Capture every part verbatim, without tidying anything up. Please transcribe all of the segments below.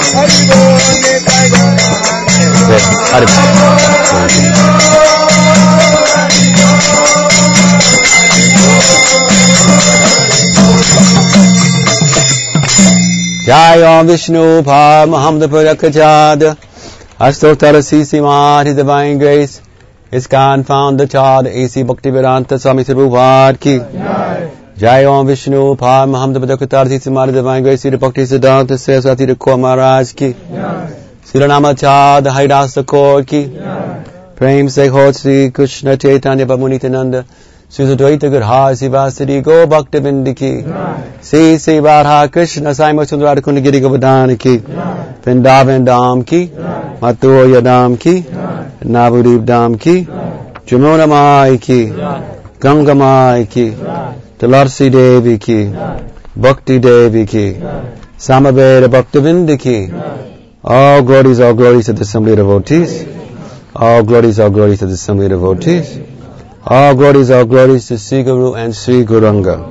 Jai Om Vishnu Paramahamsa Purakachada Astottara Sisimat, His Divine Grace, His Confound the Child, A C Bhaktivedanta Swami Prabhupada Ki. Jai Om Vishnu Paramahamsa Purakachada Sisimat, His Divine Grace, Sri Bhakti Siddhanta Saraswati Thakur Maharaj Ki. Sri Namachad, the Haridas Thakur Ki. Prem Se Ho Sri Krishna Chaitanya Prabhu Sri Sudvaita Gadhar Sivasadi Go Bhaktivinoda Ki. Sri Sri Radha Krishna Sai Sundar Kundagiri Govardhana Ki. Vrindavan Dham Ki. Mathura Dham Ki. Navadvip Dham Ki. Jamuna Mai Ki. Ganga Mai Ki. Tularsi Devi Ki. Bhakti Devi Ki. Samaveda Bhaktivinoda Ki. All glories, all glories to the assembly of devotees. All glories, all glories to the assembly of devotees. All glories, all glories to Sri Guru and Sri Gauranga.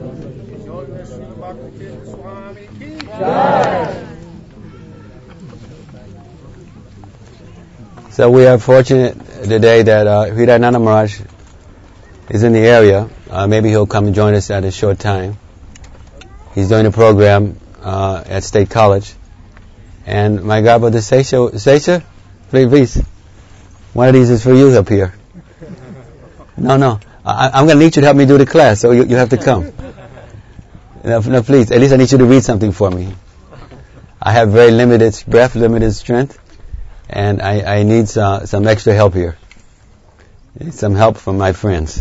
So we are fortunate today that uh, Hridayananda Maharaj is in the area. Uh, maybe he'll come and join us at a short time. He's doing a program uh, at State College. And my God, Brother Sesha, Sesha, please, please, one of these is for you up here. No, no. I, I'm going to need you to help me do the class, so you, you have to come. No, no, please. At least I need you to read something for me. I have very limited breath, limited strength, and I, I need uh, some extra help here. Need some help from my friends.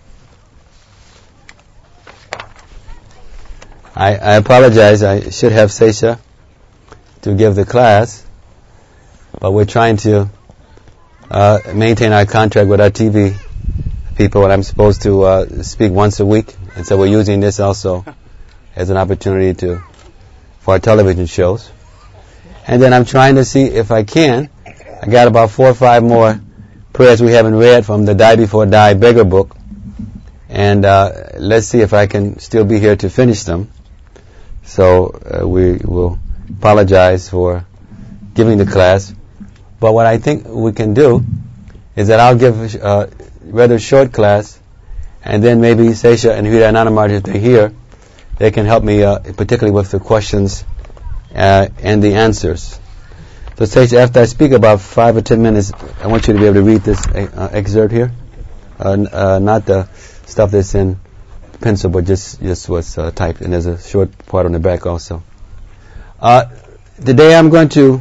I, I apologize. I should have Sesha to give the class, but we're trying to uh, maintain our contract with our T V people, and I'm supposed to uh, speak once a week, and so we're using this also as an opportunity to for our television shows. And then I'm trying to see if I can. I got about four or five more prayers we haven't read from the Die Before Die Beggar book, and uh, let's see if I can still be here to finish them. So uh, we will apologize for giving the class, but what I think we can do is that I'll give uh, rather short class, and then maybe Sesha and Hridayananda Maharaj, if they're here, they can help me, uh, particularly with the questions uh, and the answers. So Sesha, after I speak about five or ten minutes, I want you to be able to read this uh, excerpt here, uh, uh, not the stuff that's in pencil, but just just what's uh, typed, and there's a short part on the back also. Uh, today I'm going to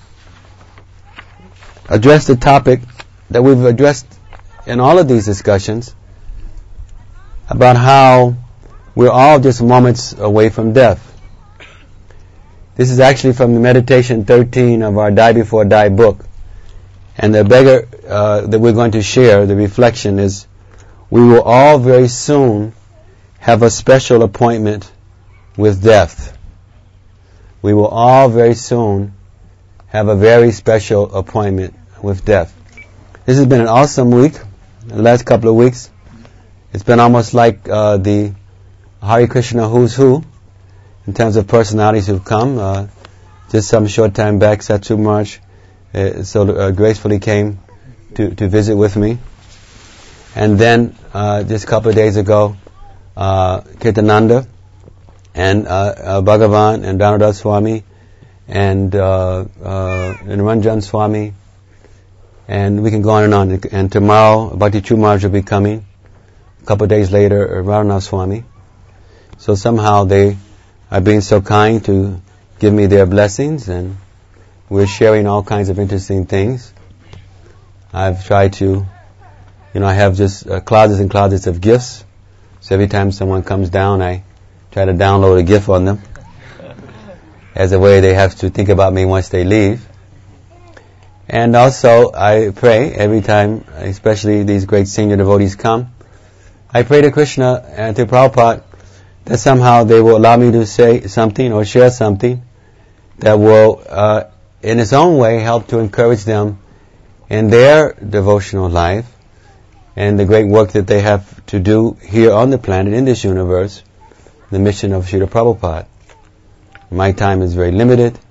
address the topic that we've addressed in all of these discussions about how we're all just moments away from death. This is actually from the Meditation thirteen of our Die Before Die book. And the beggar uh, that we're going to share, the reflection is, we will all very soon have a special appointment with death. We will all very soon have a very special appointment with death. This has been an awesome week. The last couple of weeks, it's been almost like uh, the Hare Krishna Who's Who in terms of personalities who've come. Uh, just some short time back, Satchu Maharaj uh, so uh, gracefully came to, to visit with me. And then uh, just a couple of days ago, uh, Kirtananda and uh, uh, Bhagavan and Dhanuraj Swami and uh, uh, Niranjan Swami, and we can go on and on. And tomorrow, Bhakti True Maharaj will be coming. A couple of days later, Radhanath Swami. So somehow they are being so kind to give me their blessings, and we're sharing all kinds of interesting things. I've tried to, you know, I have just uh, closets and closets of gifts. So every time someone comes down, I try to download a gift on them as a way they have to think about me once they leave. And also, I pray every time, especially these great senior devotees come, I pray to Krishna and to Prabhupada that somehow they will allow me to say something or share something that will, uh, in its own way, help to encourage them in their devotional life and the great work that they have to do here on the planet, in this universe, the mission of Srila Prabhupada. My time is very limited.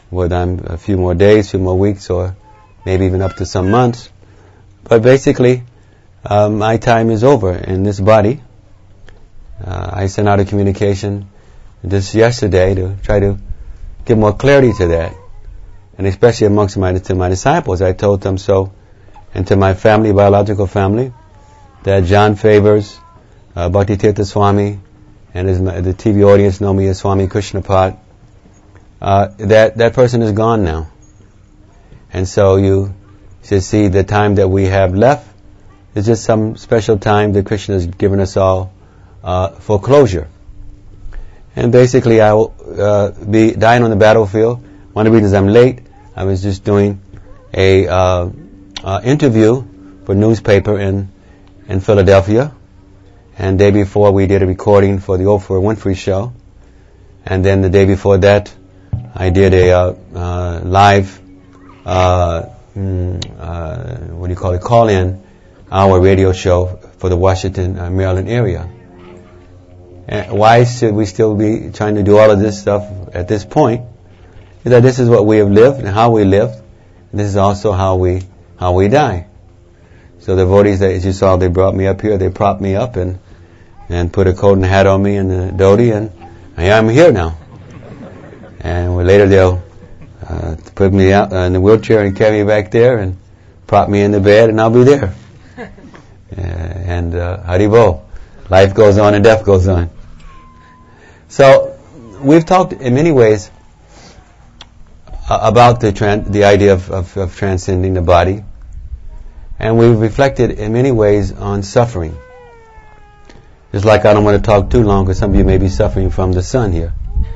whether I'm a few more days, a few more weeks, or maybe even up to some months. But basically, uh, my time is over in this body. Uh, I sent out a communication just yesterday to try to give more clarity to that, and especially amongst my to my disciples. I told them so, and to my family, biological family, that John Favors, uh, Bhaktitirtha Swami, and his, the T V audience know me as Swami Krishnapad. Uh, that that person is gone now, and so you should see the time that we have left is just some special time that Krishna has given us all uh, for closure. And basically, I will uh, be dying on the battlefield. One of the reasons I'm late, I was just doing a uh, uh, interview for a newspaper in in Philadelphia, and the day before we did a recording for the Oprah Winfrey show, and then the day before that, I did a uh, uh, live, uh, mm, uh, what do you call it, call-in hour radio show for the Washington, uh, Maryland area. And why should we still be trying to do all of this stuff at this point? Is that this is what we have lived and how we lived, and this is also how we how we die. So the devotees that as you saw, they brought me up here, they propped me up and and put a coat and hat on me and the dhoti, and I am here now. And later they'll uh, put me out uh, in the wheelchair and carry me back there and prop me in the bed, and I'll be there. uh, and uh, Haribol, life goes on and death goes on. So we've talked in many ways uh, about the tran- the idea of, of, of transcending the body, and we've reflected in many ways on suffering. Just like I don't want to talk too long because some of you may be suffering from the sun here.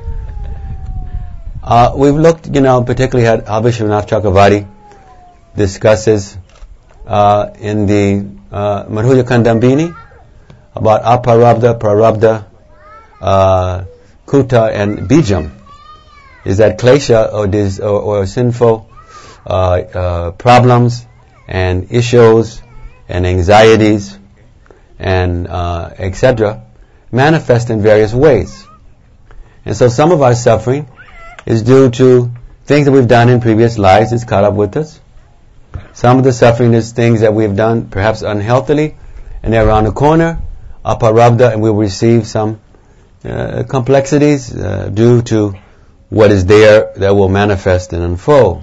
Uh, we've looked, you know, particularly at how Vishwanath Chakravarti discusses uh, in the uh, Madhurya Kandambini about aparabdha, prarabdha, uh, kuta, and bijam. Is that klesha or, dis, or, or sinful uh, uh, problems and issues and anxieties and uh, et cetera manifest in various ways. And so some of our suffering is due to things that we've done in previous lives that's caught up with us. Some of the suffering is things that we've done perhaps unhealthily, and they're around the corner, aparabdha, and we'll receive some uh, complexities uh, due to what is there that will manifest and unfold.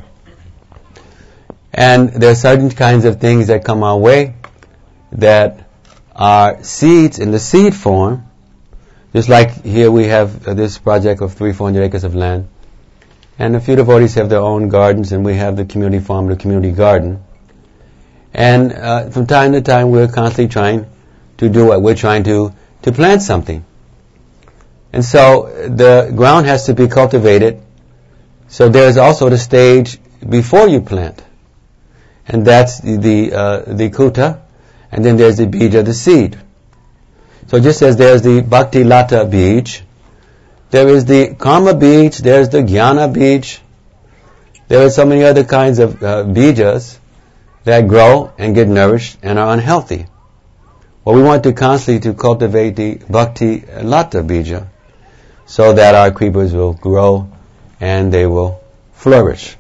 And there are certain kinds of things that come our way that are seeds in the seed form, just like here we have uh, this project of three, four hundred acres of land, and a few devotees have their own gardens, and we have the community farm, the community garden. And uh, from time to time, we're constantly trying to do what we're trying to to plant something. And so the ground has to be cultivated. So there's also the stage before you plant, and that's the the, uh, the kuta, and then there's the bija, the seed. So just as there's the bhakti lata bij, there is the karma bij, there's the jnana bij, there are so many other kinds of uh, bijas that grow and get nourished and are unhealthy. Well, we want to constantly to cultivate the bhakti lata bija so that our creepers will grow and they will flourish.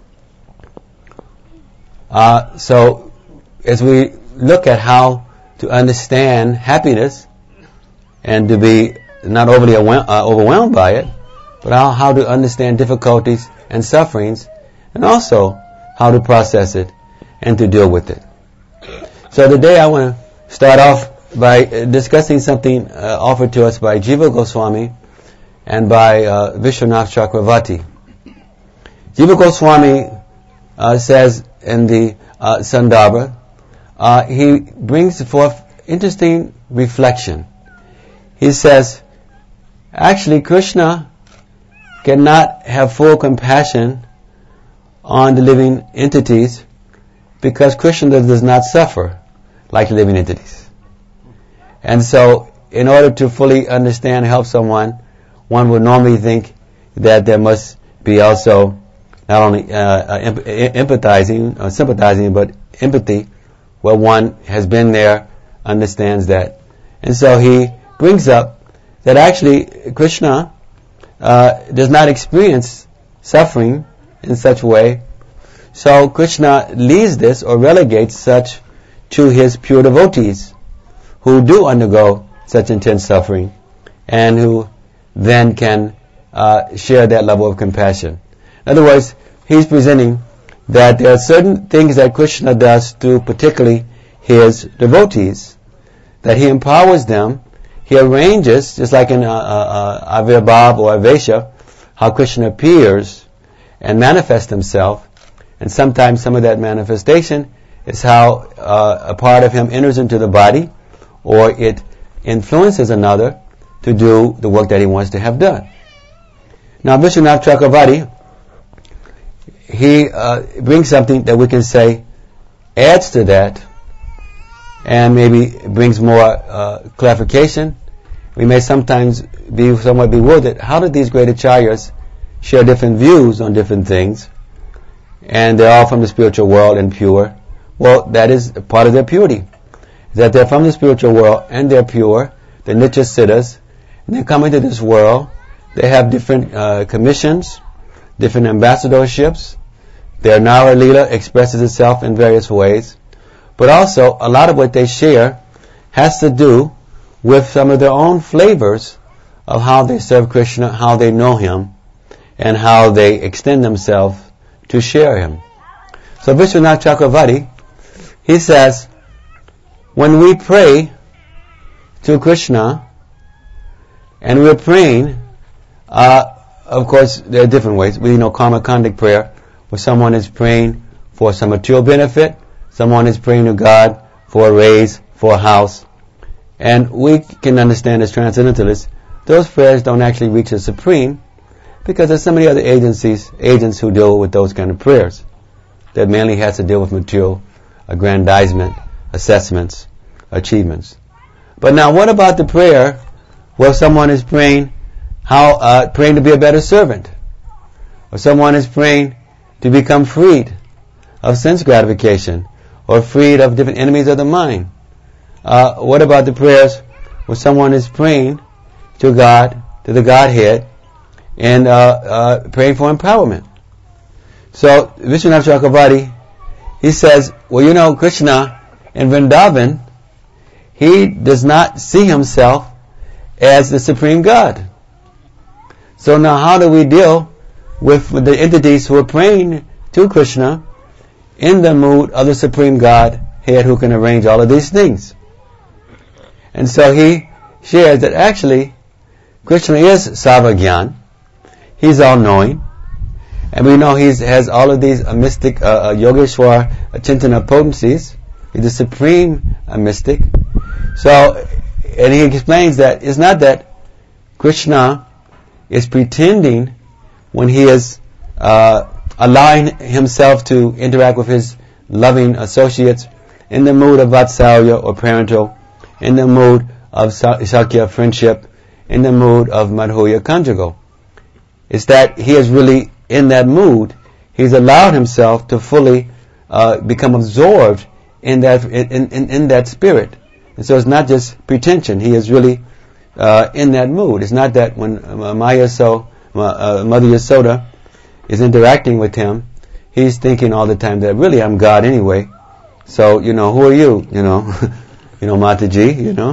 Uh, so as we look at how to understand happiness and to be not overly uh, overwhelmed by it, but how, how to understand difficulties and sufferings, and also how to process it and to deal with it. So today I want to start off by uh, discussing something uh, offered to us by Jiva Goswami and by uh, Vishwanath Chakravarti. Jiva Goswami uh, says in the uh, Sandarbha, uh, he brings forth interesting reflection. He says, actually, Krishna cannot have full compassion on the living entities because Krishna does not suffer like living entities. And so, in order to fully understand and help someone, one would normally think that there must be also not only uh, uh, empathizing or sympathizing, but empathy, where one has been there, understands that. And so he brings up that actually Krishna uh, does not experience suffering in such way. So Krishna leaves this or relegates such to his pure devotees who do undergo such intense suffering and who then can uh, share that level of compassion. In other words, he's presenting that there are certain things that Krishna does to particularly his devotees, that he empowers them, he arranges, just like in uh, uh, Avirbhav or Avesha, how Krishna appears and manifests himself, and sometimes some of that manifestation is how uh, a part of him enters into the body, or it influences another to do the work that he wants to have done. Now, Vishwanath Chakravarti, he uh, brings something that we can say adds to that, and maybe brings more uh, clarification. We may sometimes be somewhat bewildered. How did these great acharyas share different views on different things? And they're all from the spiritual world and pure. Well, that is part of their purity. That they're from the spiritual world and they're pure. They're Nitya Siddhas. And they come into this world. They have different uh, commissions, different ambassadorships. Their Nara Leela expresses itself in various ways. But also, a lot of what they share has to do with some of their own flavors of how they serve Krishna, how they know Him, and how they extend themselves to share Him. So Vishwanath Chakravarti, he says, when we pray to Krishna, and we're praying, uh, of course, there are different ways. We know karma kandik prayer, where someone is praying for some material benefit, someone is praying to God for a raise, for a house. And we can understand as transcendentalists, those prayers don't actually reach the Supreme, because there's so many other agencies, agents who deal with those kind of prayers that mainly has to deal with material aggrandizement, assessments, achievements. But now, what about the prayer where someone is praying how uh, praying to be a better servant, or someone is praying to become freed of sense gratification, or freed of different enemies of the mind? Uh, what about the prayers where someone is praying to God, to the Godhead, and uh, uh, praying for empowerment? So Vishwanath Chakravarti, he says, well, you know, Krishna in Vrindavan, he does not see himself as the Supreme God. So now how do we deal with the entities who are praying to Krishna in the mood of the Supreme God, Head, who can arrange all of these things? And so he shares that actually Krishna is Sarvagyan. He's all-knowing. And we know he has all of these uh, mystic, uh, uh, Yogeshwar, uh, Chintana potencies. He's the supreme uh, mystic. So, and he explains that it's not that Krishna is pretending when he is uh, allowing himself to interact with his loving associates in the mood of Vatsalya or parental, in the mood of Sakya friendship, in the mood of Madhurya conjugal. It's that he is really in that mood. He's allowed himself to fully uh, become absorbed in that in, in, in that spirit. And so it's not just pretension. He is really uh, in that mood. It's not that when uh, Maya so, uh, Mother Yasoda is interacting with him, he's thinking all the time that really I'm God anyway. So, you know, who are you? You know, you know, Mataji, you know.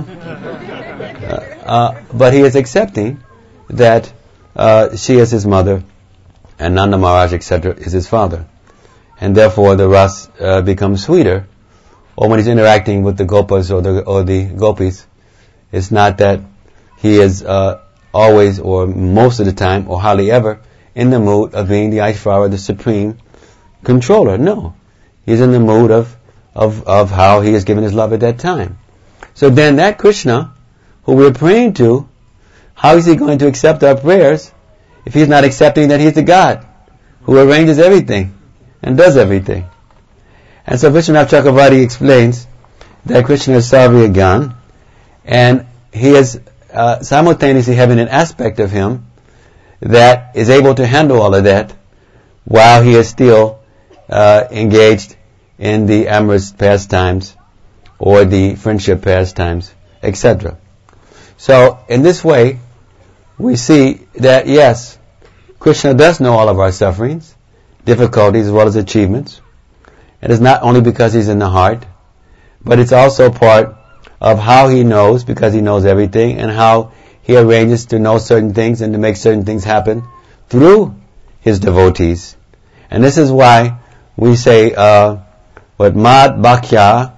Uh, uh, but he is accepting that uh, she is his mother, and Nanda Maharaj, et cetera, is his father. And therefore the ras uh, becomes sweeter. Or when he's interacting with the gopas or the or the gopis, it's not that he is uh, always or most of the time or hardly ever in the mood of being the Aishvara, the supreme controller. No. He's in the mood of, of, of how he is giving his love at that time. So then that Krishna, who we're praying to, how is he going to accept our prayers if he's not accepting that he's the God who arranges everything and does everything? And so Vishwanath Chakravarti explains that Krishna is Sarvagyan, and he is uh, simultaneously having an aspect of him that is able to handle all of that while he is still uh, engaged in the amorous pastimes or the friendship pastimes, et cetera. So in this way, we see that yes, Krishna does know all of our sufferings, difficulties as well as achievements. And it's not only because he's in the heart, but it's also part of how he knows, because he knows everything, and how he arranges to know certain things and to make certain things happen through his devotees. And this is why we say, uh, what Mad Bhakya,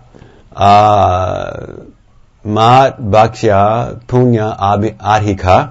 uh, Mad Bhakya Punya Adhika,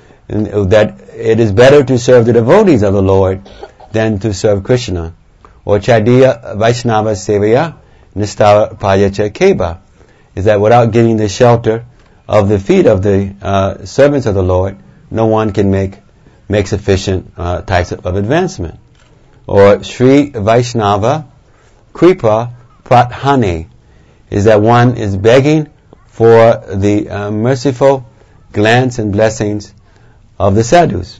that it is better to serve the devotees of the Lord than to serve Krishna. Or Chadiya Vaishnava Sevaya Nistava Payacha Keba, is that without getting the shelter of the feet of the uh, servants of the Lord, no one can make make sufficient uh, types of, of advancement. Or Sri Vaishnava Kripa Prathane, is that one is begging for the uh, merciful glance and blessings of the sadhus.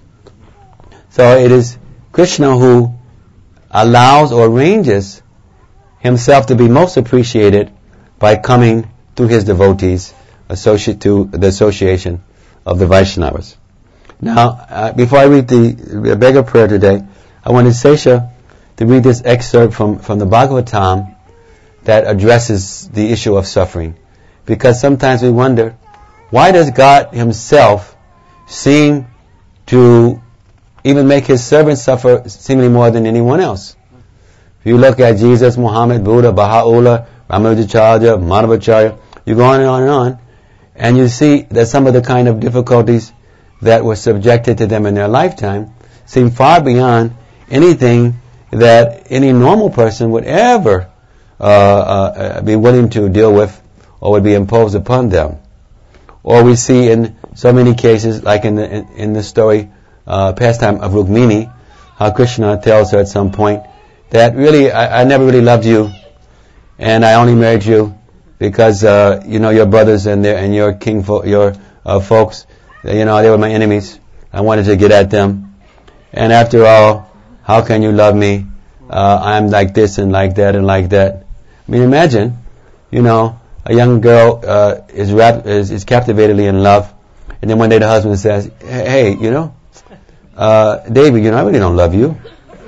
So it is Krishna who allows or arranges himself to be most appreciated by coming to his devotees, associate to the association of the Vaishnavas. Now, uh, before I read the beggar prayer today, I wanted Sesha to read this excerpt from, from the Bhagavatam that addresses the issue of suffering. Because sometimes we wonder, why does God himself seem to even make his servants suffer seemingly more than anyone else? If you look at Jesus, Muhammad, Buddha, Baha'u'llah, Ramanujacharya, Madhvacharya, you go on and on and on, and you see that some of the kind of difficulties that were subjected to them in their lifetime seem far beyond anything that any normal person would ever uh, uh, be willing to deal with or would be imposed upon them. Or we see in so many cases, like in the in, in the story, uh, pastime of Rukmini, how Krishna tells her at some point that really I, I never really loved you, and I only married you because uh, you know your brothers and their and your king fo- your uh, folks, you know they were my enemies. I wanted to get at them, and after all, how can you love me? Uh, I'm like this and like that and like that. I mean, imagine, you know, a young girl uh, is, rap- is is captivatedly in love, and then one day the husband says, "Hey, you know, uh, David, you know, I really don't love you.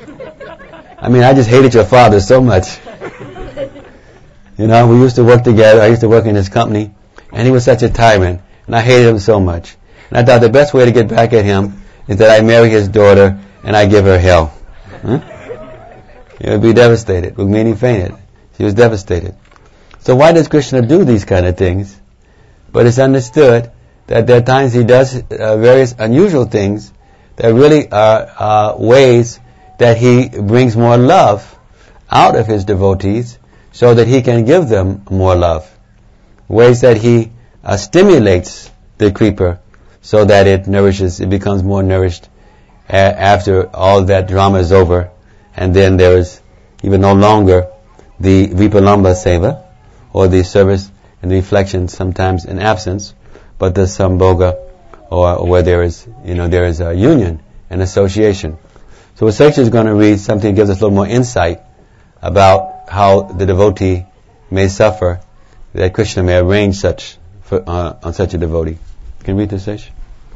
I mean, I just hated your father so much. You know, we used to work together. I used to work in his company, and he was such a tyrant, and I hated him so much. And I thought the best way to get back at him is that I marry his daughter and I give her hell." Huh? You would be devastated. Rukmini fainted. She was devastated. So why does Krishna do these kind of things? But it's understood that there are times he does uh, various unusual things that really are uh, ways that he brings more love out of his devotees so that he can give them more love. Ways that he uh, stimulates the creeper so that it nourishes, it becomes more nourished a- after all that drama is over, and then there is even no longer the Vipalamba Seva, or the service and reflection sometimes in absence, but the Sambhoga, or, or where there is, you know, there is a union and association. So Sesha is going to read something that gives us a little more insight about how the devotee may suffer, that Krishna may arrange such for, uh, on such a devotee. Can you read this, Sesha?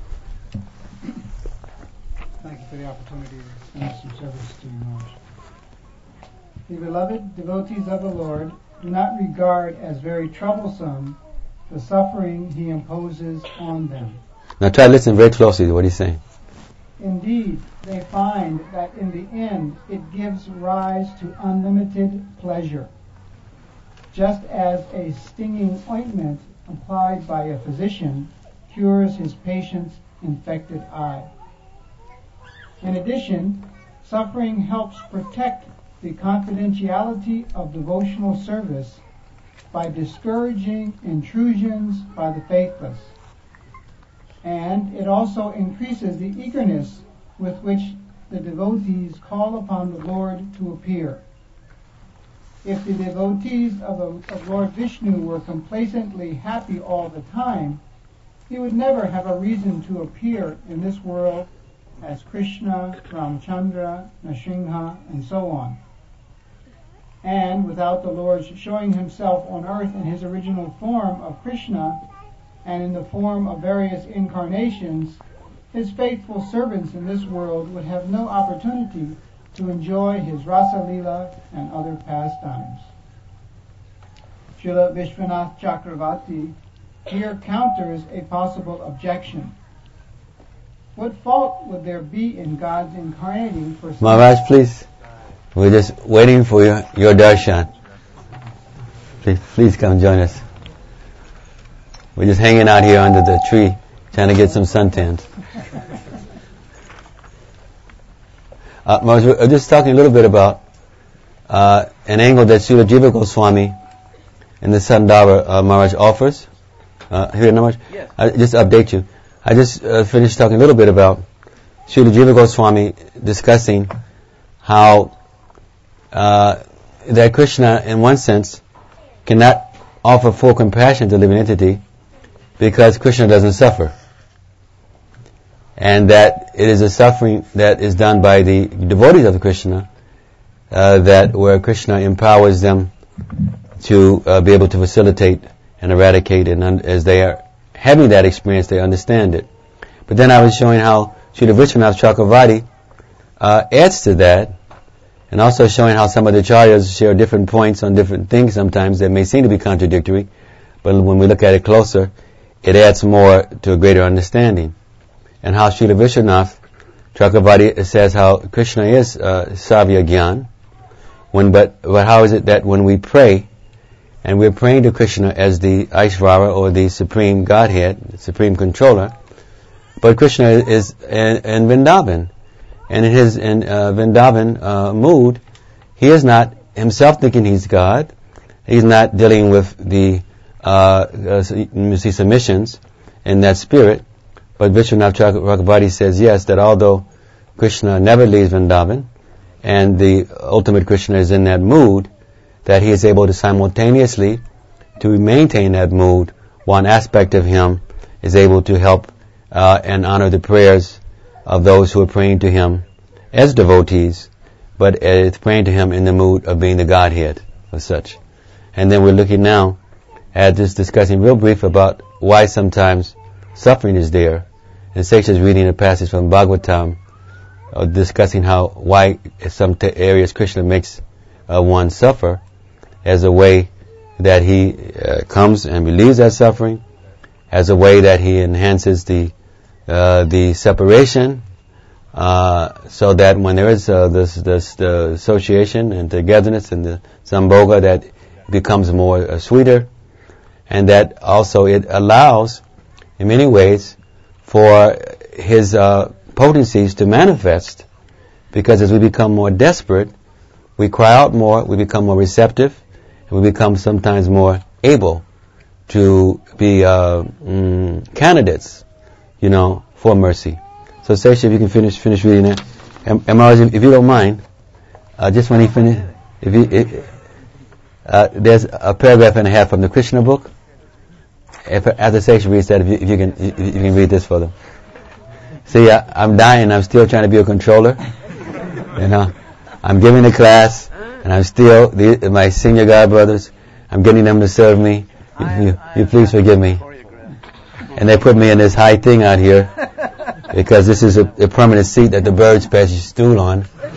Thank you for the opportunity to do some service to you, Maharaj. The beloved devotees of the Lord do not regard as very troublesome the suffering he imposes on them. Now try to listen very closely to what he's saying. Indeed, they find that in the end it gives rise to unlimited pleasure, just as a stinging ointment applied by a physician cures his patient's infected eye. In addition, suffering helps protect the confidentiality of devotional service by discouraging intrusions by the faithless. And it also increases the eagerness with which the devotees call upon the Lord to appear. If the devotees of, a, of Lord Vishnu were complacently happy all the time, he would never have a reason to appear in this world as Krishna, Ramchandra, Nrsimha, and so on. And without the Lord showing himself on earth in his original form of Krishna and in the form of various incarnations, his faithful servants in this world would have no opportunity to enjoy his Rasa Leela and other pastimes. Srila Vishwanath Chakravarti here counters a possible objection. What fault would there be in God's incarnating for... Maharaj, please. We're just waiting for your, your darshan. Please, please come join us. We're just hanging out here under the tree, trying to get some suntans. Uh, Maharaj, we're just talking a little bit about uh, an angle that Srila Jiva Goswami in the Sandhava uh, Maharaj offers. Uh, here, Maharaj? Yes. I just update you. I just uh, finished talking a little bit about Srila Jiva Goswami discussing how uh, that Krishna, in one sense, cannot offer full compassion to living entity because Krishna doesn't suffer. And that it is a suffering that is done by the devotees of Krishna, uh, that where Krishna empowers them to uh, be able to facilitate and eradicate, and un- as they are having that experience, they understand it. But then I was showing how Srila Vishwanath Chakravarti uh, adds to that, and also showing how some of the acharyas share different points on different things sometimes that may seem to be contradictory, but when we look at it closer, it adds more to a greater understanding. And how Srila Vishwanath Chakravarti says how Krishna is uh, Savya Gyan, when, but, but how is it that when we pray, and we're praying to Krishna as the Aishvara or the Supreme Godhead, the Supreme Controller, but Krishna is in, in Vrindavan. And in his in, uh, Vrindavan uh, mood, he is not himself thinking he's God. He's not dealing with the uh, uh, submissions in that spirit. But Vishwanath Chakravarti says, yes, that although Krishna never leaves Vrindavan, and the ultimate Krishna is in that mood, that he is able to simultaneously to maintain that mood. One aspect of him is able to help uh, and honor the prayers of those who are praying to him as devotees, but uh, praying to him in the mood of being the Godhead of such. And then we're looking now at just discussing real brief about why sometimes suffering is there. And Sesha is reading a passage from Bhagavatam uh, discussing how why in some t- areas Krishna makes uh, one suffer as a way that he uh, comes and relieves that suffering, as a way that he enhances the uh, the separation, uh, so that when there is uh, this this the association and togetherness and the sambhoga, that becomes more uh, sweeter, and that also it allows, in many ways, for his uh, potencies to manifest, because as we become more desperate, we cry out more, we become more receptive, and we become sometimes more able to be uh, mm, candidates, you know, for mercy. So, Sesha, if you can finish finish reading that, and, and Maharaj, if you don't mind, uh, just when he finish, if he, if, uh, there's a paragraph and a half from the Krishna book. If, after Sesha reads that, if you, if you can, if you can read this for them. See, I, I'm dying. I'm still trying to be a controller. You know, I'm giving the class, and I'm still the, my senior god brothers. I'm getting them to serve me. You, you, you please forgive me. And they put me in this high thing out here because this is a, a permanent seat that the birds pass your stool on.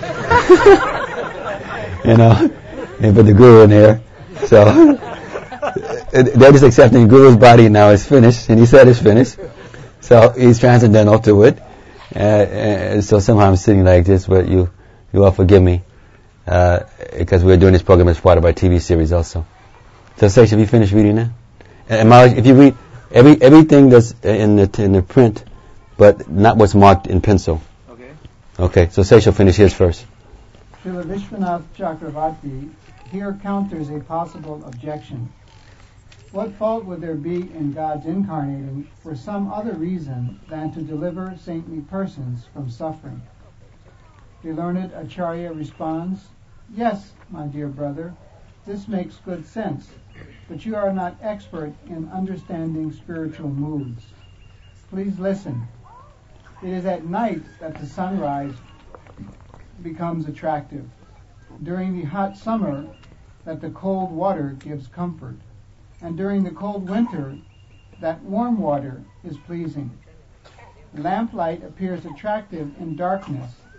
You know, they put the guru in there, so. They're just accepting Guru's body now is finished, and he said it's finished. So he's transcendental to it. Uh, and so somehow I'm sitting like this, but you, you all forgive me, uh, because we're doing this program as part of our T V series also. So Sesha, have you finished reading that? And Maharaj, if you read every everything that's in the in the print, but not what's marked in pencil. Okay. Okay. So Sesha, finish his first. Srila Vishwanath Chakravarti here counters a possible objection. What fault would there be in God's incarnating for some other reason than to deliver saintly persons from suffering? The learned Acharya responds, yes, my dear brother, this makes good sense, but you are not expert in understanding spiritual moods. Please listen. It is at night that the sunrise becomes attractive. During the hot summer, that the cold water gives comfort. And during the cold winter, that warm water is pleasing. Lamplight appears attractive in darkness,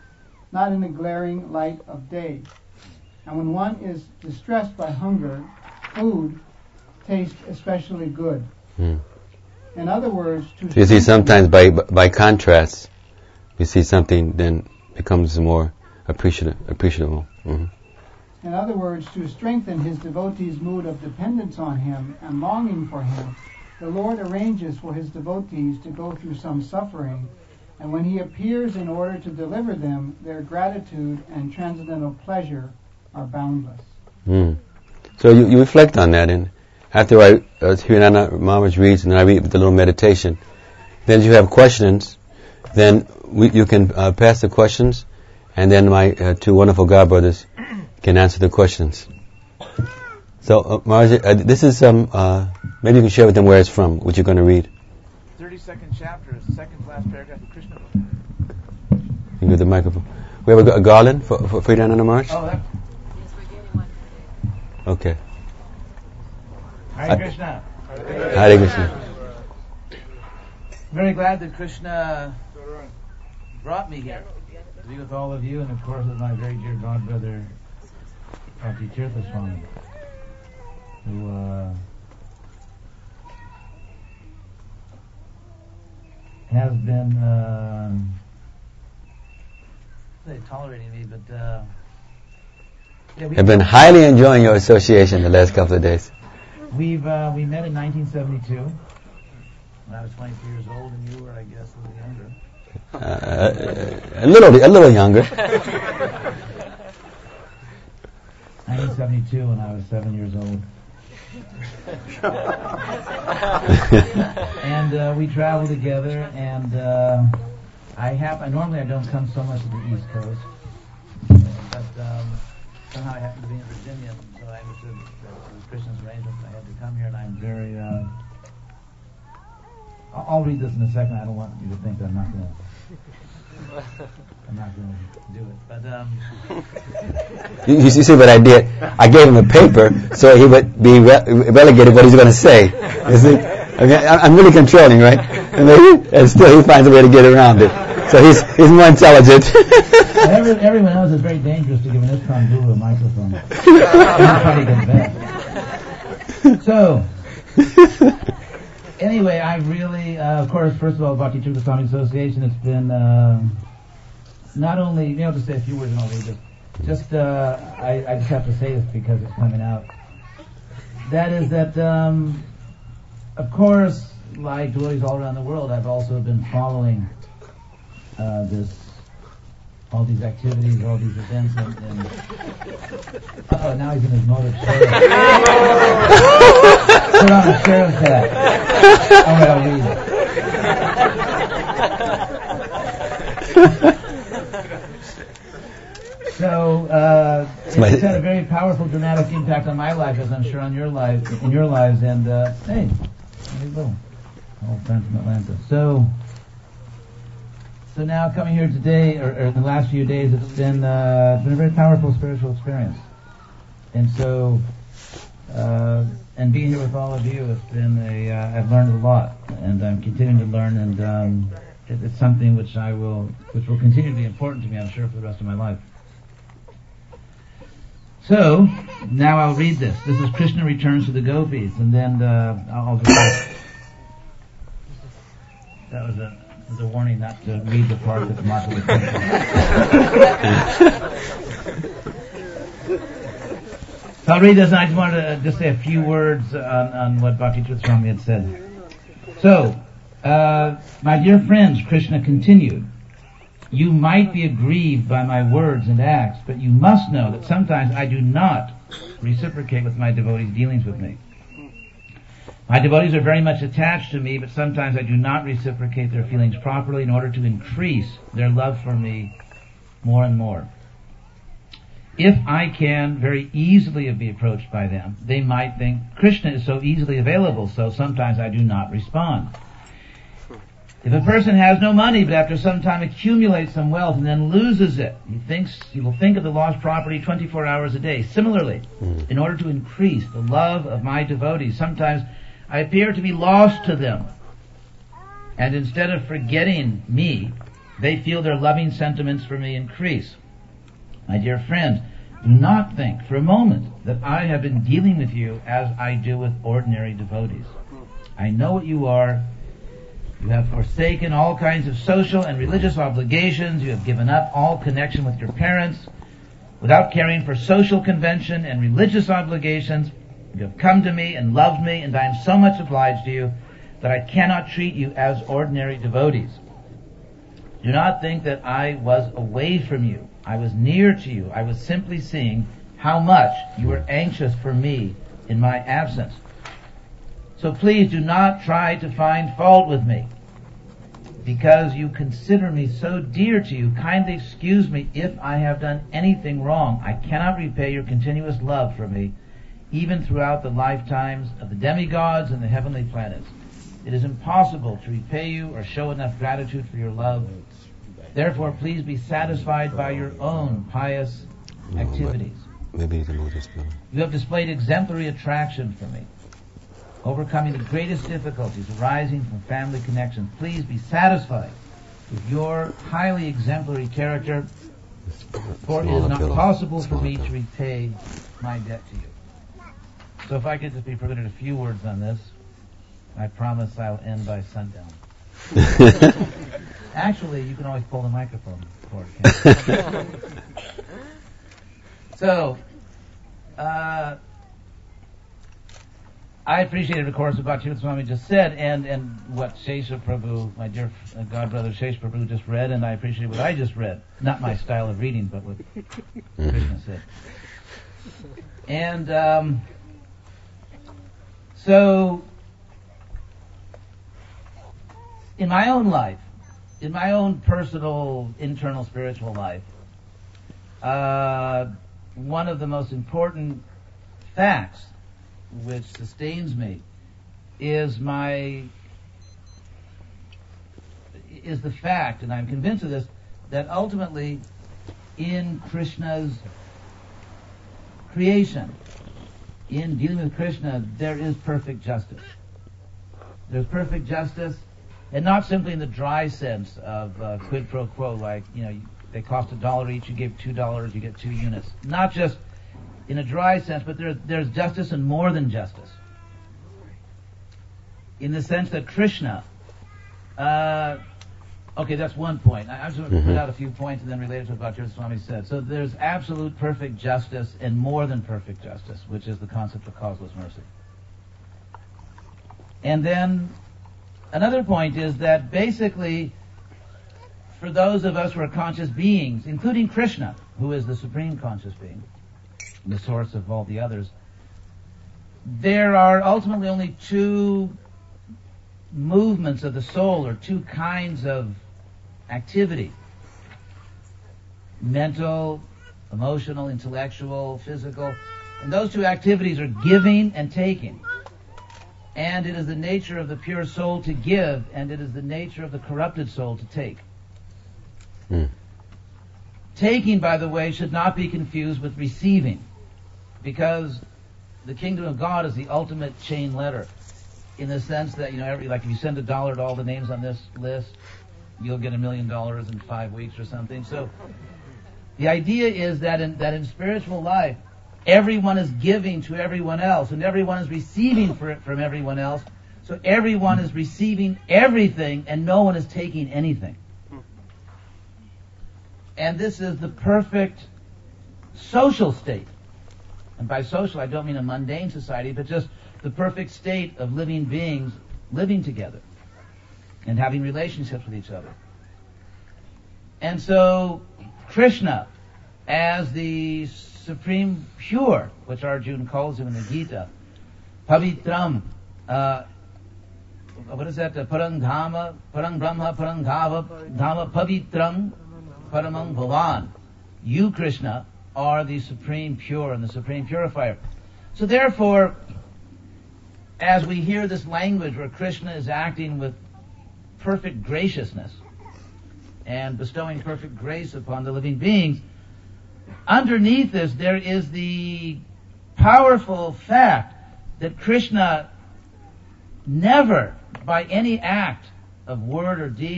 not in the glaring light of day. And when one is distressed by hunger, food tastes especially good. Hmm. In other words, to So you see, sometimes by by contrast, you see something then becomes more appreciative, appreciable. Mm-hmm. In other words, to strengthen his devotee's mood of dependence on him and longing for him, the Lord arranges for his devotees to go through some suffering, and when he appears in order to deliver them, their gratitude and transcendental pleasure are boundless. Mm. So you, you reflect on that, and after I uh, hear Nana Maharaj reads, and then I read the little meditation, then you have questions, then we, you can uh, pass the questions, and then my uh, two wonderful godbrothers can answer the questions. So, uh, Maharaj, uh, this is um, uh, maybe you can share with them where it's from, what you're going to read. thirty-second chapter is the second to last paragraph of Krishna book. You can give the microphone. We have a, a garland for, for Fridananda Maharaj? Oh, that. Yes, we're getting one today. Okay. Hare Krishna. Hare Krishna. Very glad that Krishna brought me here to be with all of you, and of course with my very dear godbrother, Bhakti Tirtha Swami, who uh, has been uh, they tolerating me, but uh, yeah, we I've been highly enjoying your association the last couple of days. We've uh, we met in nineteen seventy-two when I was twenty-two years old, and you were, I guess, a little younger. Uh, a little, a little younger. nineteen seventy-two when I was seven years old. And uh, we traveled together, and uh, I have. I normally I don't come so much to the East Coast, but um, somehow I happened to be in Virginia, so I understood that it was Krishna's arrangement. I had to come here, and I'm very. Uh, I'll, I'll read this in a second. I don't want you to think that I'm not going to. I'm not going to do it, but um. You, you see what I did? I gave him a paper so he would be re- relegated what he's going to say. You see? Okay, I'm really controlling, right? And, then, and still he finds a way to get around it. So he's he's more intelligent. Every, everyone knows it's very dangerous to give an ISKCON guru a microphone. Nobody gets that. So, anyway, I really, uh, of course, first of all, Bhakti Tirtha Swami Association, it's been uh, not only, you know, to say a few words and all this, just, just uh, I, I just have to say this because it's coming out. That is that, um, of course, like devotees all around the world, I've also been following uh, this, all these activities, all these events, and, and uh-oh, now he's in his motor sheriff. Put on a sheriff's hat. All right, I'll read it. So, uh, it's had a very powerful, dramatic impact on my life, as I'm sure on your life, in your lives, and, uh, hey, there you go. Old friend from Atlanta. So, so now coming here today, or, or in the last few days, it's been, uh, it's been a very powerful spiritual experience. And so, uh, and being here with all of you, it's been a, uh, I've learned a lot, and I'm continuing to learn, and, um, it, it's something which I will, which will continue to be important to me, I'm sure, for the rest of my life. So, now I'll read this. This is Krishna Returns to the Gopis, and then, uh, I'll just, that was a, was a warning not to read the part that Martha was saying. So I'll read this, and I just wanted to just say a few words on, on what Bhakti Tirtha Swami had said. So, uh, my dear friends, Krishna continued, you might be aggrieved by my words and acts, but you must know that sometimes I do not reciprocate with my devotees' dealings with me. My devotees are very much attached to me, but sometimes I do not reciprocate their feelings properly in order to increase their love for me more and more. If I can very easily be approached by them, they might think Krishna is so easily available, so sometimes I do not respond. If a person has no money, but after some time accumulates some wealth and then loses it, he thinks he will think of the lost property twenty-four hours a day. Similarly, mm. in order to increase the love of my devotees, sometimes I appear to be lost to them. And instead of forgetting me, They feel their loving sentiments for me increase. My dear friends, do not think for a moment that I have been dealing with you as I do with ordinary devotees. I know what you are. You have forsaken all kinds of social and religious obligations. You have given up all connection with your parents. Without caring for social convention and religious obligations, you have come to me and loved me, and I am so much obliged to you that I cannot treat you as ordinary devotees. Do not think that I was away from you. I was near to you. I was simply seeing how much you were anxious for me in my absence. So please do not try to find fault with me. Because you consider me so dear to you, kindly excuse me if I have done anything wrong. I cannot repay your continuous love for me, even throughout the lifetimes of the demigods and the heavenly planets. It is impossible to repay you or show enough gratitude for your love. Therefore, please be satisfied by your own pious activities. Maybe you can move this bill. You have displayed exemplary attraction for me, overcoming the greatest difficulties arising from family connections. Please be satisfied with your highly exemplary character, for it is not possible for me to repay my debt to you. So if I could just be permitted a few words on this, I promise I'll end by sundown. Actually, you can always pull the microphone forward. Can't you? So, uh, I appreciated, of course, what Bhakti Swami just said, and, and what Shesha Prabhu, my dear uh, god brother Shesha Prabhu just read, and I appreciate what I just read. Not my style of reading, but what Krishna said. And um, so, in my own life, in my own personal, internal spiritual life, uh, one of the most important facts which sustains me is my is the fact, and I'm convinced of this, that ultimately in Krishna's creation, in dealing with Krishna, there is perfect justice. There's perfect justice, and not simply in the dry sense of uh, quid pro quo, like, you know, they cost a dollar each, you give two dollars, you get two units. Not just in a dry sense, but there, there's justice and more than justice. In the sense that Krishna, uh, okay, that's one point. I, I'm just going to Mm-hmm. put out a few points and then relate it to what Bhakti Swami said. So there's absolute perfect justice and more than perfect justice, which is the concept of causeless mercy. And then another point is that basically, for those of us who are conscious beings, including Krishna, who is the supreme conscious being, the source of all the others, there are ultimately only two movements of the soul, or two kinds of activity: mental, emotional, intellectual, physical. And those two activities are giving and taking. And it is the nature of the pure soul to give, and it is the nature of the corrupted soul to take. Mm. Taking, by the way, should not be confused with receiving, because the kingdom of God is the ultimate chain letter, in the sense that, you know, every, like if you send a dollar to all the names on this list, you'll get a million dollars in five weeks or something. So the idea is that in, that in spiritual life, everyone is giving to everyone else, and everyone is receiving for it from everyone else. So everyone is receiving everything, and no one is taking anything. And this is the perfect social state. And by social, I don't mean a mundane society, but just the perfect state of living beings living together and having relationships with each other. And so Krishna, as the supreme pure, which Arjuna calls him in the Gita, Pavitram, uh, what is that? Uh, Parang Dhama, Parang Brahma, Parang Dhava, Dhama Pavitram, Paramang Bhavan. You, Krishna, are the supreme pure and the supreme purifier. So therefore, as we hear this language where Krishna is acting with perfect graciousness and bestowing perfect grace upon the living beings, underneath this there is the powerful fact that Krishna never, by any act of word or deed,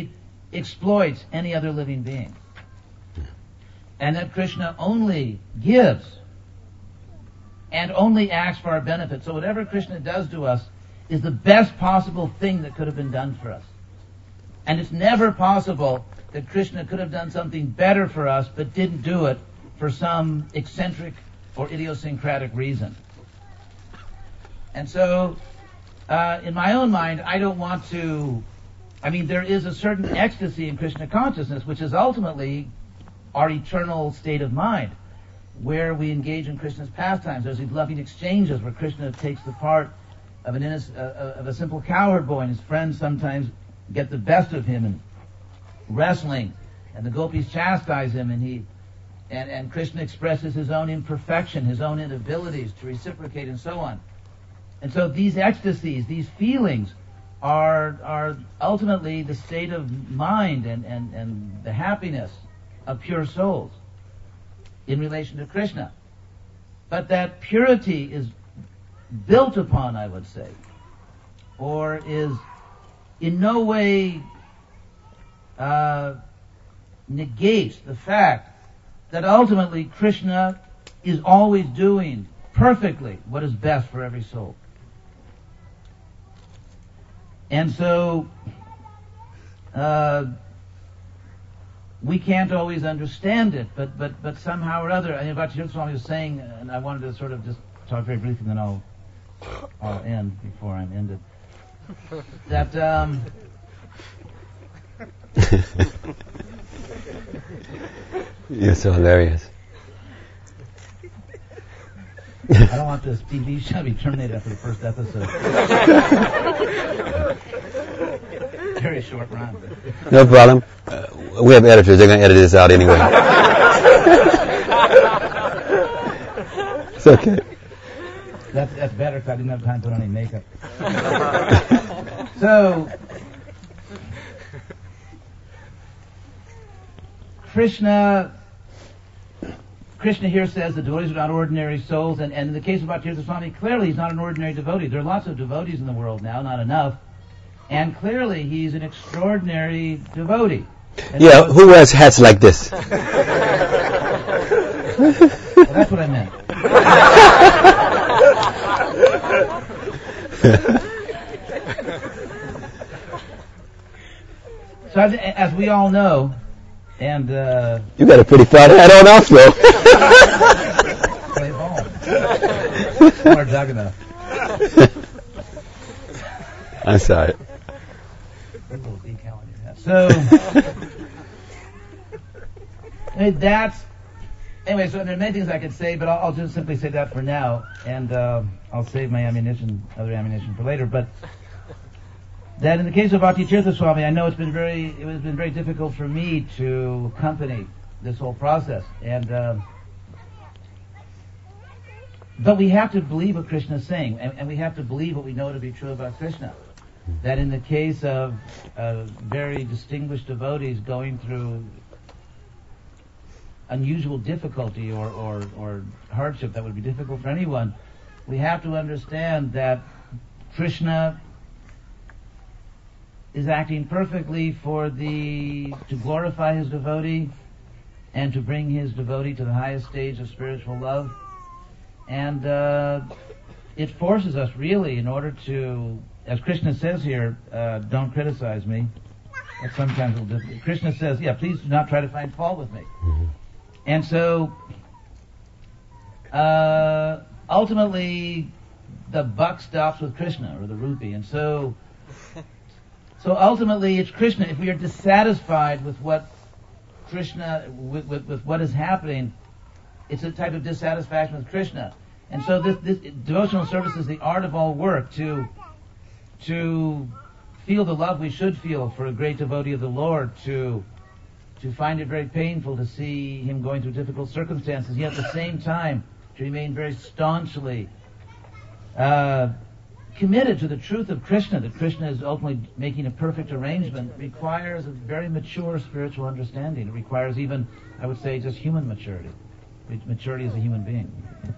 exploits any other living being. And that Krishna only gives and only acts for our benefit. So whatever Krishna does to us is the best possible thing that could have been done for us. And it's never possible that Krishna could have done something better for us but didn't do it for some eccentric or idiosyncratic reason. And so, uh, in my own mind, I don't want to... I mean, there is a certain ecstasy in Krishna consciousness, which is ultimately our eternal state of mind, where we engage in Krishna's pastimes. There's these loving exchanges where Krishna takes the part of an innocent, uh, of a simple cowherd boy, and his friends sometimes get the best of him in wrestling, and the gopis chastise him, and he, and, and Krishna expresses his own imperfection, his own inabilities to reciprocate, and so on. And so these ecstasies, these feelings, are are ultimately the state of mind and, and, and the happiness of pure souls in relation to Krishna. But that purity is built upon, I would say, or is in no way uh, negates the fact that ultimately Krishna is always doing perfectly what is best for every soul. And so, uh, we can't always understand it, but, but, but somehow or other, I mean, Bhakti Swami was saying, and I wanted to sort of just talk very briefly, then I'll, I'll end before I'm ended, that, um, you're so hilarious. I don't want this T V show to be terminated after the first episode. Very short run. No problem. Uh, we have editors. They're going to edit this out anyway. It's okay. That's that's better because I didn't have time to put on any makeup. So, Krishna... Krishna here says the devotees are not ordinary souls, and, and in the case of Bhakti Swami, clearly he's not an ordinary devotee. There are lots of devotees in the world now, not enough, and clearly he's an extraordinary devotee. And yeah, so, who wears hats like this? well, that's what I meant. So as, as we all know, and uh, you got a pretty fat hat on also. Play ball. Or Jagannath. I'm sorry. So, anyway, that's anyway. So there are many things I could say, but I'll, I'll just simply say that for now, and uh, I'll save my ammunition, other ammunition, for later. But that in the case of Bhakti Tirtha Swami, I know it's been very, it has been very difficult for me to accompany this whole process, and uh, but we have to believe what Krishna is saying, and, and we have to believe what we know to be true about Krishna. That in the case of uh, very distinguished devotees going through unusual difficulty or, or, or hardship that would be difficult for anyone, we have to understand that Krishna is acting perfectly for the to glorify his devotee and to bring his devotee to the highest stage of spiritual love. And uh, it forces us really, in order to, as Krishna says here, uh, don't criticize me. That's sometimes a little difficult. Krishna says, yeah, please do not try to find fault with me. Mm-hmm. And so, uh, ultimately, the buck stops with Krishna, or the rupee. And so, so ultimately, it's Krishna. If we are dissatisfied with what Krishna, with, with, with what is happening, it's a type of dissatisfaction with Krishna. And so this, this devotional service is the art of all work, to to feel the love we should feel for a great devotee of the Lord, to to find it very painful to see him going through difficult circumstances, yet at the same time to remain very staunchly uh, committed to the truth of Krishna, that Krishna is ultimately making a perfect arrangement, requires a very mature spiritual understanding. It requires even, I would say, just human maturity. Maturity as a human being.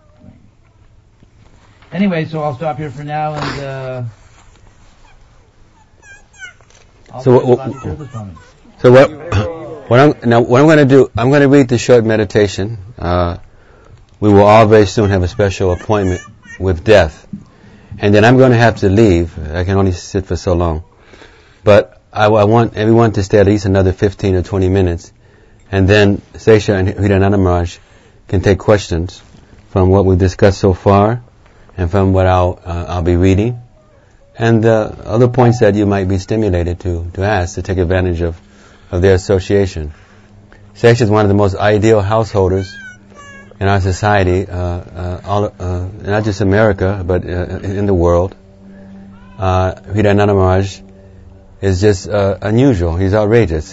Anyway, so I'll stop here for now, and uh, I'll so, w- w- So what, what I'm, now what I'm going to do, I'm going to read the short meditation. Uh, we will all very soon have a special appointment with death. And then I'm going to have to leave. I can only sit for so long. But I, I want everyone to stay at least another fifteen or twenty minutes. And then Sesha and Hridayananda Maharaj can take questions from what we've discussed so far and from what I'll, uh, I'll be reading. And uh, other points that you might be stimulated to, to ask, to take advantage of, of their association. Sesha is one of the most ideal householders in our society, uh, uh, all, uh, not just America, but uh, in the world. Uh, Hridayananda Maharaj is just uh, unusual. He's outrageous.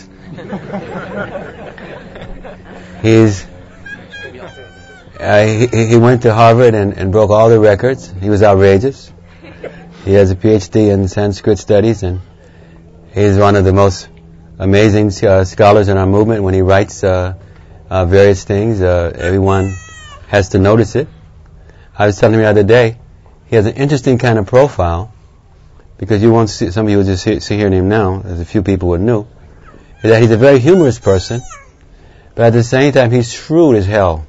He's uh, he, he went to Harvard and, and broke all the records. He was outrageous. He has a P H D in Sanskrit studies, and he's one of the most amazing uh, scholars in our movement. When he writes uh, uh, various things, uh, everyone has to notice it. I was telling him the other day, he has an interesting kind of profile, because you won't see, some of you will just see, see hearing him now, as a few people would know, is that he's a very humorous person, but at the same time he's shrewd as hell.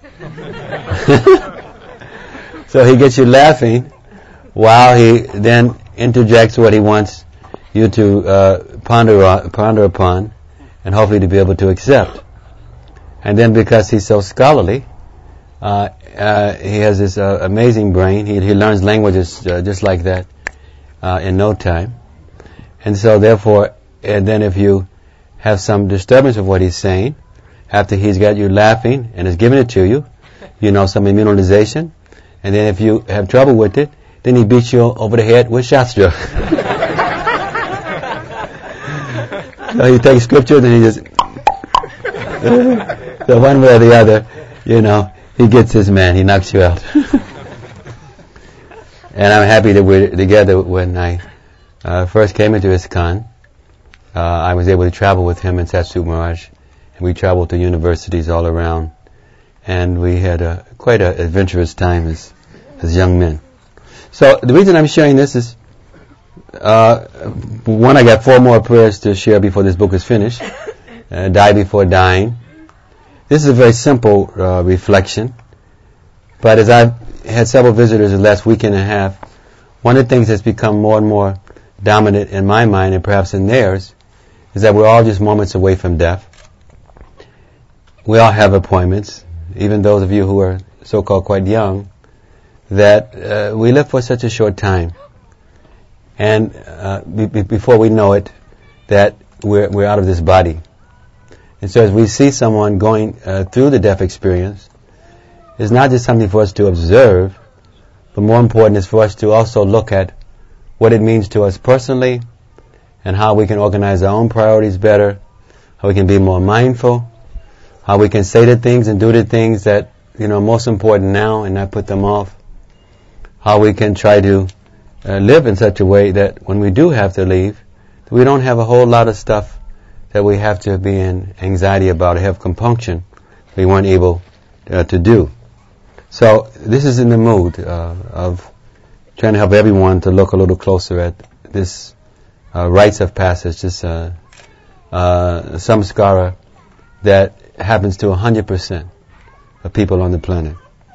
So he gets you laughing while he then interjects what he wants you to uh, ponder on, ponder upon, and hopefully to be able to accept. And then because he's so scholarly, uh, uh, he has this uh, amazing brain. He, he learns languages uh, just like that uh, in no time. And so therefore, and then if you have some disturbance of what he's saying, after he's got you laughing and has given it to you, you know, some immunization, and then if you have trouble with it, then he beats you over the head with Shastra. So he takes scripture, then he just so one way or the other, you know, he gets his man, he knocks you out. And I'm happy that we're together. When I uh, first came into ISKCON, uh, I was able to travel with him and Satsuma Maharaj, and we traveled to universities all around, and we had a, quite an adventurous time as, as young men. So the reason I'm sharing this is, uh, one, I got four more prayers to share before this book is finished. Uh, die before dying. This is a very simple uh, reflection, but as I've had several visitors the last week and a half, one of the things that's become more and more dominant in my mind, and perhaps in theirs, is that we're all just moments away from death. We all have appointments, even those of you who are so-called quite young, that uh, we live for such a short time. And uh, be- before we know it, that we're, we're out of this body. And so as we see someone going uh, through the death experience, it's not just something for us to observe, but more important is for us to also look at what it means to us personally, and how we can organize our own priorities better, how we can be more mindful, how we can say the things and do the things that, you know, most important now and not put them off, how we can try to uh, live in such a way that when we do have to leave, we don't have a whole lot of stuff that we have to be in anxiety about or have compunction we weren't able uh, to do. So this is in the mood uh, of trying to help everyone to look a little closer at this uh, rites of passage, this uh, uh, samskara that happens to one hundred percent of people on the planet.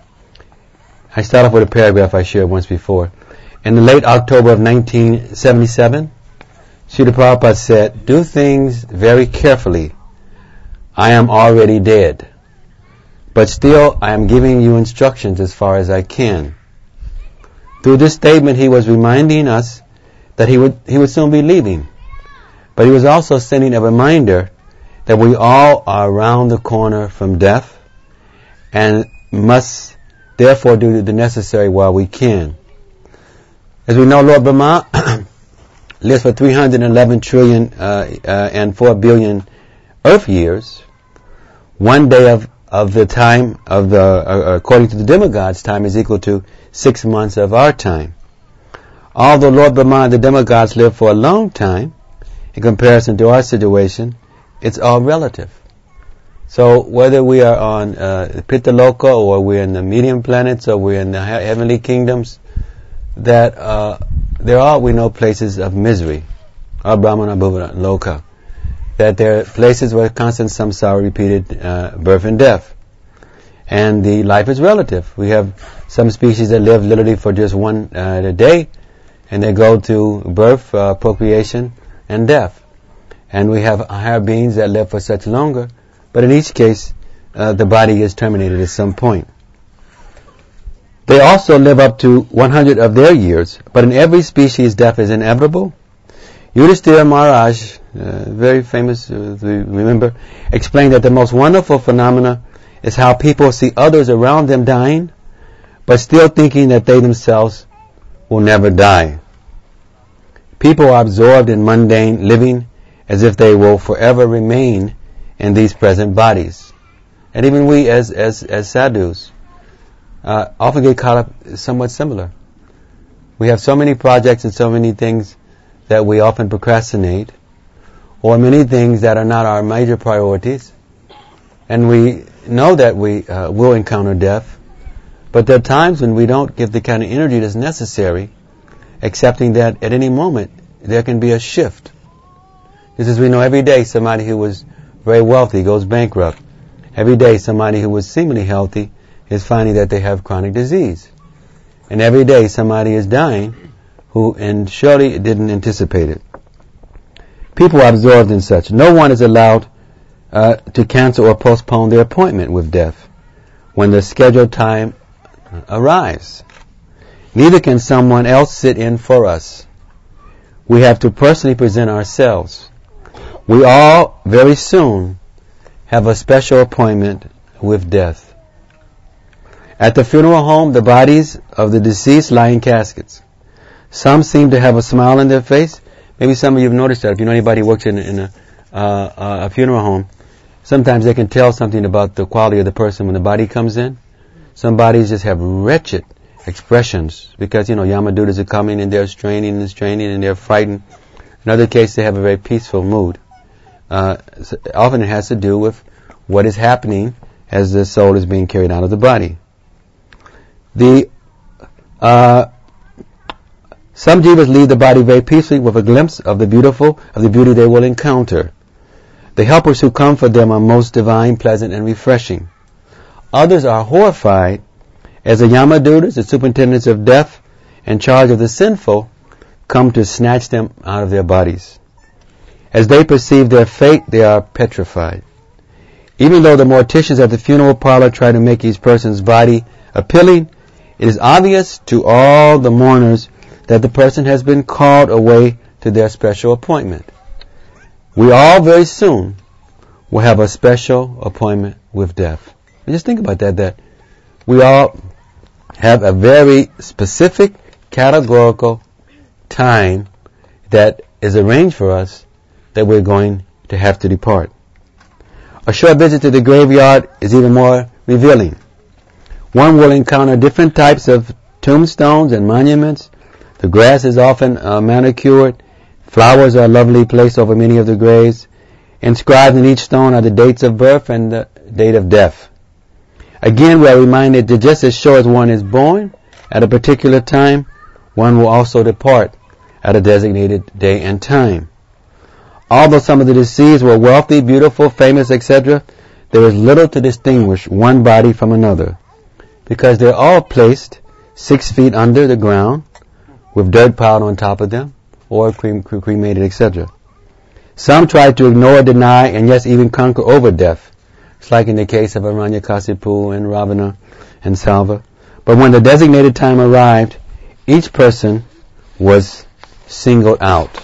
I start off with a paragraph I shared once before. In the late October of nineteen seventy-seven, Srila Prabhupada said, "Do things very carefully. I am already dead. But still, I am giving you instructions as far as I can." Through this statement, he was reminding us that he would he would soon be leaving. But he was also sending a reminder that we all are around the corner from death and must therefore do the necessary while we can. As we know, Lord Brahma lives for three hundred eleven trillion uh, uh, and four billion Earth years. One day of, of the time of the, uh, according to the demigods, time is equal to six months of our time. Although Lord Brahma and the demigods live for a long time, in comparison to our situation, it's all relative. So whether we are on uh, Pitaloka, or we're in the medium planets, or we're in the he- heavenly kingdoms, that uh, there are, we know, places of misery, or Brahmana Bhuvana Loka. that there are places where constant samsara, repeated uh, birth and death. And the life is relative. We have some species that live literally for just one uh, day, and they go to birth, uh, procreation, and death. And we have higher beings that live for such longer, but in each case, uh, the body is terminated at some point. They also live up to one hundred of their years, but in every species, death is inevitable. Yudhishthira Maharaj, uh, very famous, uh, we remember, explained that the most wonderful phenomena is how people see others around them dying, but still thinking that they themselves will never die. People are absorbed in mundane living as if they will forever remain in these present bodies. And even we as as, as sadhus uh, often get caught up somewhat similar. We have so many projects and so many things that we often procrastinate, or many things that are not our major priorities, and we know that we uh, will encounter death, but there are times when we don't give the kind of energy that's necessary, accepting that at any moment there can be a shift. Just as we know every day somebody who was very wealthy goes bankrupt. Every day somebody who was seemingly healthy is finding that they have chronic disease. And every day somebody is dying who and surely didn't anticipate it. People are absorbed in such. No one is allowed uh, to cancel or postpone their appointment with death when the scheduled time arrives. Neither can someone else sit in for us. We have to personally present ourselves. We all very soon have a special appointment with death. At the funeral home, the bodies of the deceased lie in caskets. Some seem to have a smile on their face. Maybe some of you have noticed that. If you know anybody who works in, in a, uh, a funeral home, sometimes they can tell something about the quality of the person when the body comes in. Some bodies just have wretched expressions because, you know, Yamadutas are coming and they're straining and straining and they're frightened. In other cases, they have a very peaceful mood. Uh, so often it has to do with what is happening as the soul is being carried out of the body. The uh, some jivas leave the body very peacefully with a glimpse of the beautiful, of the beauty they will encounter. The helpers who come for them are most divine, pleasant, and refreshing. Others are horrified as the Yamadutas, the superintendents of death, in charge of the sinful, come to snatch them out of their bodies. As they perceive their fate, they are petrified. Even though the morticians at the funeral parlor try to make each person's body appealing, it is obvious to all the mourners that the person has been called away to their special appointment. We all very soon will have a special appointment with death. And just think about that, that we all have a very specific, categorical time that is arranged for us that we're going to have to depart. A short visit to the graveyard is even more revealing. One will encounter different types of tombstones and monuments. The grass is often uh, manicured. Flowers are lovely placed over many of the graves. Inscribed in each stone are the dates of birth and the date of death. Again, we are reminded that just as sure as one is born at a particular time, one will also depart at a designated day and time. Although some of the deceased were wealthy, beautiful, famous, et cetera, there is little to distinguish one body from another, because they're all placed six feet under the ground with dirt piled on top of them, or crem- cremated, et cetera. Some try to ignore, deny, and yes, even conquer over death. It's like in the case of Hiranyakasipu and Ravana and Salva. But when the designated time arrived, each person was singled out.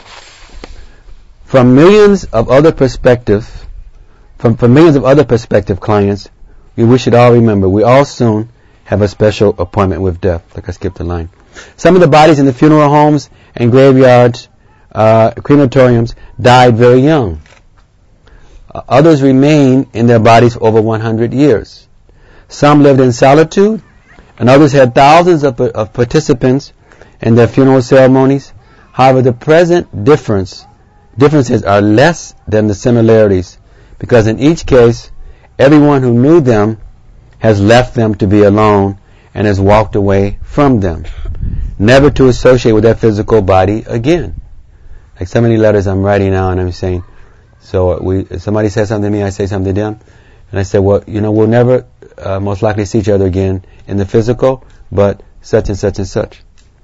From millions of other perspectives, from, from millions of other prospective clients, we, we should all remember we all soon have a special appointment with death. Like I skipped a line. Some of the bodies in the funeral homes and graveyards, uh, crematoriums, died very young. Uh, others remain in their bodies over one hundred years. Some lived in solitude, and others had thousands of, of participants in their funeral ceremonies. However, the present difference differences are less than the similarities, because in each case, everyone who knew them has left them to be alone and has walked away from them, never to associate with that physical body again. Like so many letters I'm writing now, and I'm saying, So we, if somebody says something to me, I say something to them, and I say, well, you know, we'll never uh, most likely see each other again in the physical, but such and such and such.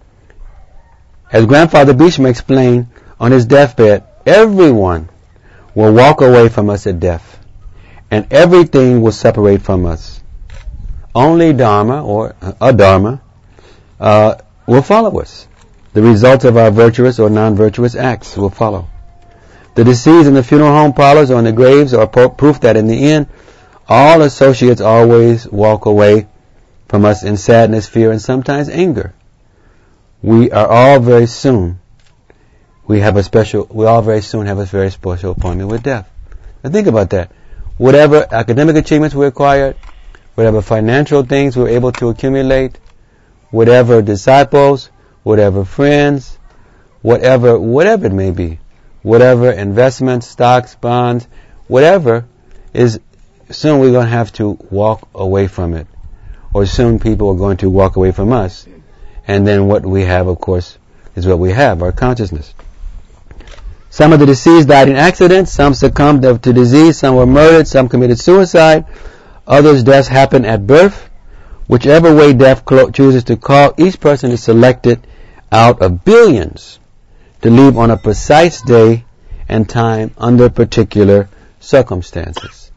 As Grandfather Bhishma explained on his deathbed, everyone will walk away from us at death, and everything will separate from us. Only Dharma, or uh, Adharma, uh, will follow us. The results of our virtuous or non-virtuous acts will follow. The deceased in the funeral home parlors or in the graves are pro- proof that in the end, all associates always walk away from us in sadness, fear, and sometimes anger. We are all very soon, we have a special, we all very soon have a very special appointment with death. Now think about that. Whatever academic achievements we acquired, whatever financial things we were able to accumulate, whatever disciples, whatever friends, whatever, whatever it may be, whatever investments, stocks, bonds, whatever, is soon we're going to have to walk away from it. Or soon people are going to walk away from us. And then what we have, of course, is what we have, our consciousness. Some of the deceased died in accidents, some succumbed to disease, some were murdered, some committed suicide, others' deaths happened at birth. Whichever way death chooses to call, each person is selected out of billions to leave on a precise day and time under particular circumstances.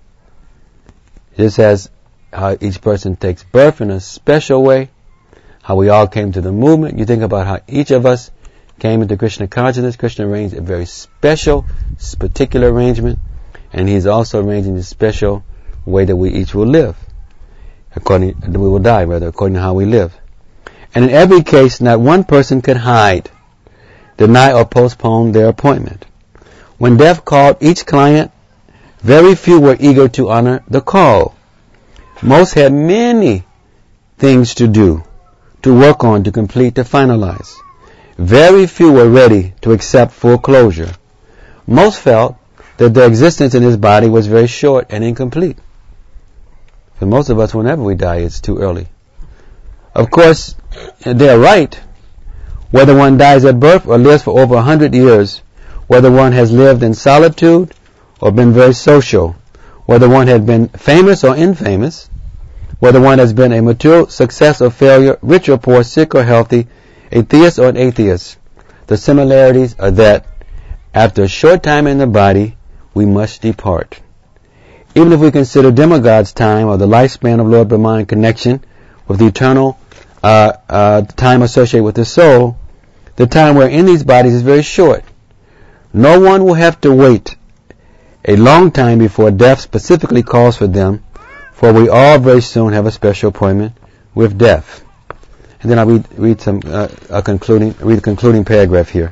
Just as how each person takes birth in a special way, how we all came to the movement, you think about how each of us came into Krishna consciousness. Krishna arranged a very special, particular arrangement, and He's also arranging the special way that we each will live, according that we will die, rather, according to how we live. And in every case, not one person could hide, deny, or postpone their appointment. When death called each client, very few were eager to honor the call. Most had many things to do, to work on, to complete, to finalize. Very few were ready to accept full closure. Most felt that their existence in this body was very short and incomplete. For most of us, whenever we die, it's too early. Of course, they're right. Whether one dies at birth or lives for over a hundred years, whether one has lived in solitude or been very social, whether one has been famous or infamous, whether one has been a material success or failure, rich or poor, sick or healthy, a theist or an atheist, the similarities are that after a short time in the body, we must depart. Even if we consider demigods' time or the lifespan of Lord Brahma in connection with the eternal uh, uh, time associated with the soul, the time we're in these bodies is very short. No one will have to wait a long time before death specifically calls for them, for we all very soon have a special appointment with death. And then I'll read, read some uh, a concluding read the concluding paragraph here.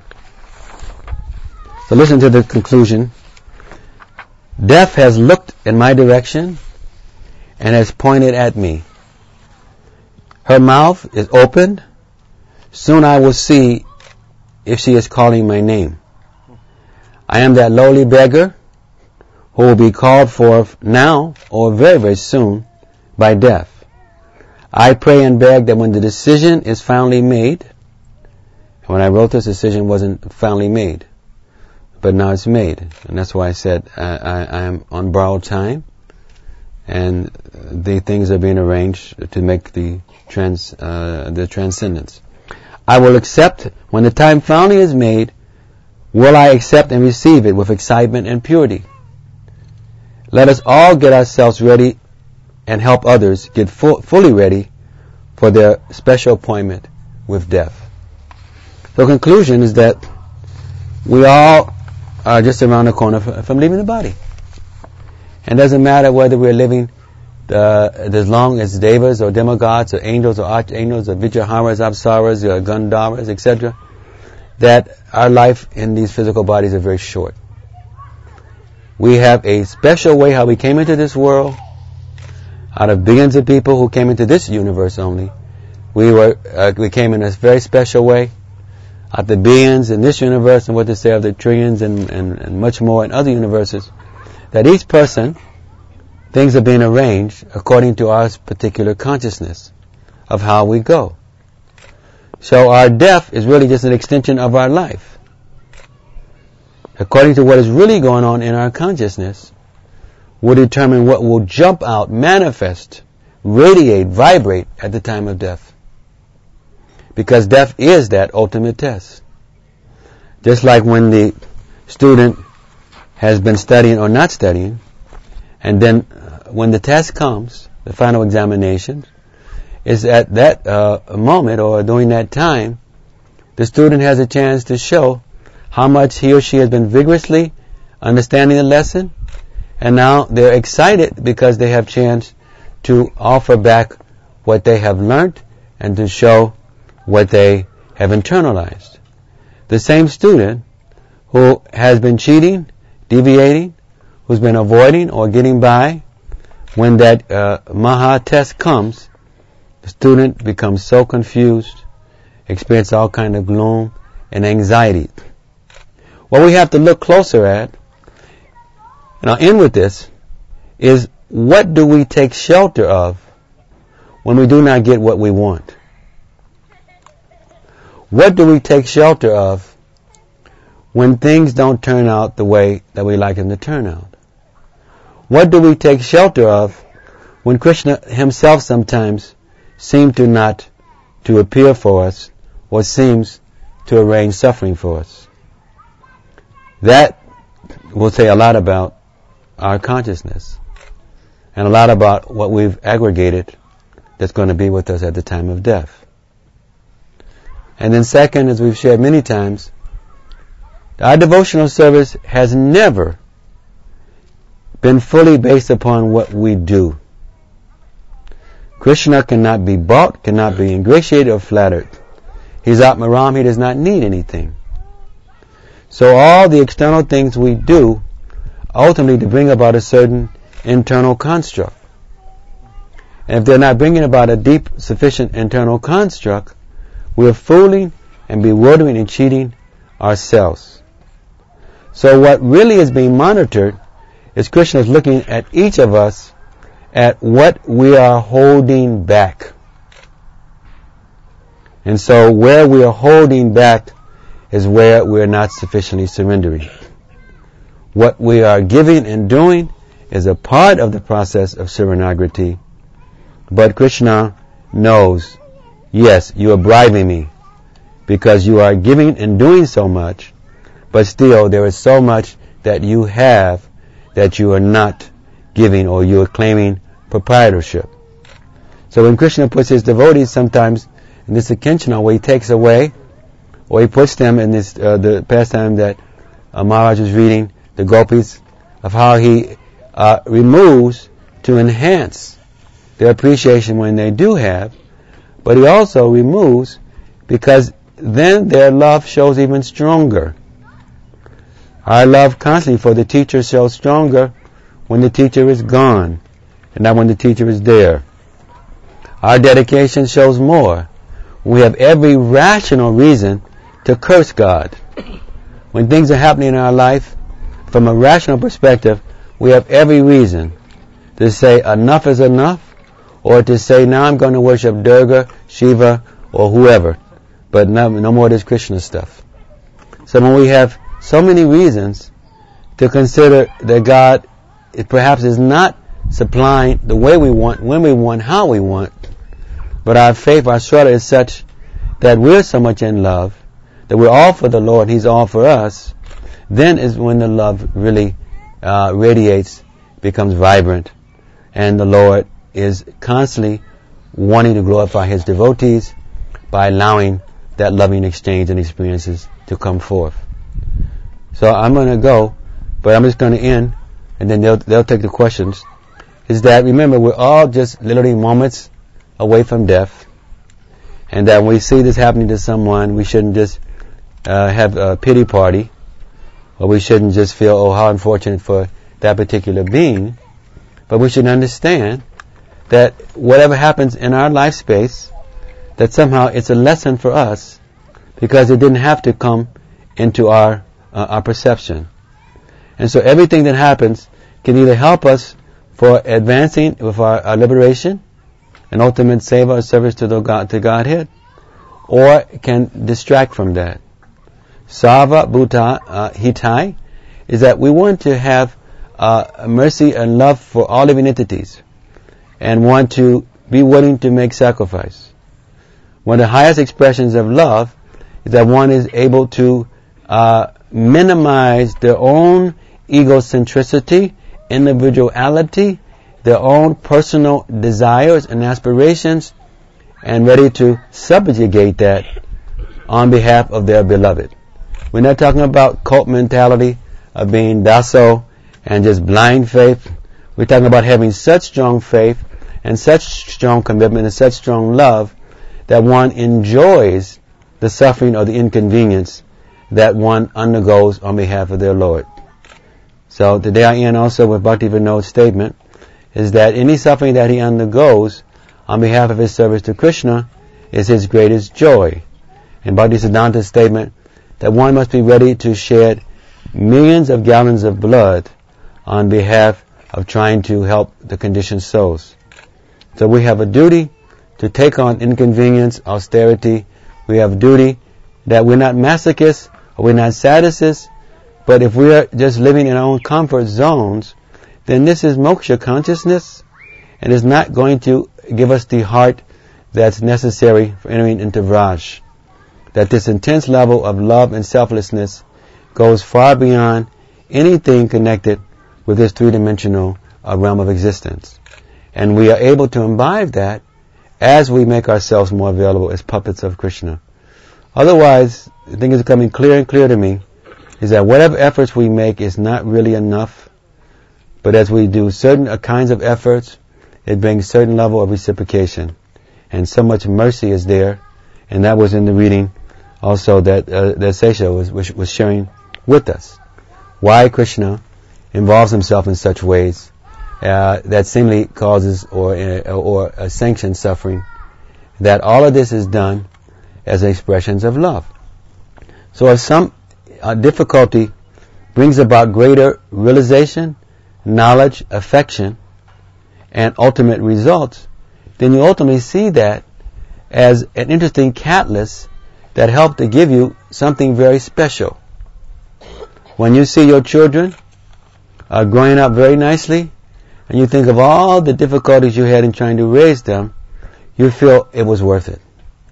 So listen to the conclusion. Death has looked in my direction and has pointed at me. Her mouth is opened. Soon I will see if she is calling my name. I am that lowly beggar who will be called forth now or very, very soon by death. I pray and beg that when the decision is finally made, and when I wrote this, decision wasn't finally made, but now it's made, and that's why I said I, I, I am on borrowed time, and the things are being arranged to make the trans uh, the transcendence. I will accept when the time finally is made. Will I accept and receive it with excitement and purity? Let us all get ourselves ready and help others get full, fully ready for their special appointment with death. The conclusion is that we all are just around the corner from leaving the body. And it doesn't matter whether we're living uh, as long as devas or demigods or angels or archangels or vijaharas, apsaras, or gandharvas, et cetera, that our life in these physical bodies are very short. We have a special way how we came into this world. Out of billions of people who came into this universe only, we were uh, we came in a very special way. Out of the billions in this universe, and what to say of the trillions and, and, and much more in other universes, that each person, things are being arranged according to our particular consciousness of how we go. So our death is really just an extension of our life. according to what is really going on in our consciousness, will determine what will jump out, manifest, radiate, vibrate at the time of death. Because death is that ultimate test. Just like when the student has been studying or not studying, and then when the test comes, the final examination, is at that uh, moment or during that time, the student has a chance to show how much he or she has been vigorously understanding the lesson, and now they're excited because they have chance to offer back what they have learned and to show what they have internalized. The same student who has been cheating, deviating, who's been avoiding or getting by, when that uh, Maha test comes, the student becomes so confused, experiences all kind of gloom and anxiety. What we have to look closer at, and I'll end with this, is what do we take shelter of when we do not get what we want? What do we take shelter of when things don't turn out the way that we like them to turn out? What do we take shelter of when Krishna himself sometimes seems to not to appear for us or seems to arrange suffering for us? That will say a lot about our consciousness and a lot about what we've aggregated that's going to be with us at the time of death. And then second, as we've shared many times, our devotional service has never been fully based upon what we do. Krishna cannot be bought, cannot be ingratiated or flattered. He's Atmaram, he does not need anything. So all the external things we do, ultimately to bring about a certain internal construct. And if they're not bringing about a deep, sufficient internal construct, we are fooling and bewildering and cheating ourselves. So what really is being monitored is Krishna is looking at each of us at what we are holding back. And so where we are holding back is where we are not sufficiently surrendering. What we are giving and doing is a part of the process of Saranagati. But Krishna knows, yes, you are bribing me because you are giving and doing so much, but still there is so much that you have that you are not giving or you are claiming proprietorship. So when Krishna puts his devotees sometimes in this Akinchana where he takes away, or he puts them in this uh, the pastime that uh, Maharaj was reading, the gopis, of how he uh, removes to enhance their appreciation when they do have, but he also removes because then their love shows even stronger. Our love constantly for the teacher shows stronger when the teacher is gone and not when the teacher is there. Our dedication shows more. We have every rational reason to curse God. When things are happening in our life, from a rational perspective, we have every reason to say enough is enough, or to say now I'm going to worship Durga, Shiva, or whoever, but no, no more of this Krishna stuff. So when we have so many reasons to consider that God it perhaps is not supplying the way we want, when we want, how we want, but our faith, our shraddha is such that we're so much in love, that we're all for the Lord, He's all for us, then is when the love really uh, radiates, becomes vibrant, and the Lord is constantly wanting to glorify His devotees by allowing that loving exchange and experiences to come forth. So I'm going to go, but I'm just going to end, and then they'll they'll take the questions. Is that, remember, we're all just literally moments away from death, and that when we see this happening to someone, we shouldn't just uh, have a pity party, or we shouldn't just feel, oh, how unfortunate for that particular being, but we should understand that whatever happens in our life space, that somehow it's a lesson for us, because it didn't have to come into our uh, our perception. And so everything that happens can either help us for advancing with our, our liberation, an ultimate seva or service to the God, to Godhead, or can distract from that. Sava bhuta uh, hitai is that we want to have uh, mercy and love for all living entities, and want to be willing to make sacrifice. One of the highest expressions of love is that one is able to uh, minimize their own egocentricity, individuality, their own personal desires and aspirations, and ready to subjugate that on behalf of their beloved. We're not talking about cult mentality of being docile and just blind faith. We're talking about having such strong faith and such strong commitment and such strong love that one enjoys the suffering or the inconvenience that one undergoes on behalf of their Lord. So today I end also with Bhakti Vinod's statement, is that any suffering that he undergoes on behalf of his service to Krishna is his greatest joy. And Bhaktisiddhanta's statement that one must be ready to shed millions of gallons of blood on behalf of trying to help the conditioned souls. So we have a duty to take on inconvenience, austerity. We have a duty that we're not masochists or we're not sadists, but if we are just living in our own comfort zones, then this is moksha consciousness, and is not going to give us the heart that's necessary for entering into Vraj. That this intense level of love and selflessness goes far beyond anything connected with this three-dimensional uh, realm of existence. And we are able to imbibe that as we make ourselves more available as puppets of Krishna. Otherwise, the thing is becoming clear and clear to me, is that whatever efforts we make is not really enough, but as we do certain uh, kinds of efforts, it brings certain level of reciprocation. And so much mercy is there, and that was in the reading also that uh, that Sesha was, was was sharing with us. Why Krishna involves himself in such ways uh, that seemingly causes or uh, or uh, sanctions suffering. That all of this is done as expressions of love. So if some uh, difficulty brings about greater realization, knowledge, affection, and ultimate results, then you ultimately see that as an interesting catalyst that helped to give you something very special. When you see your children uh, growing up very nicely, and you think of all the difficulties you had in trying to raise them, you feel it was worth it.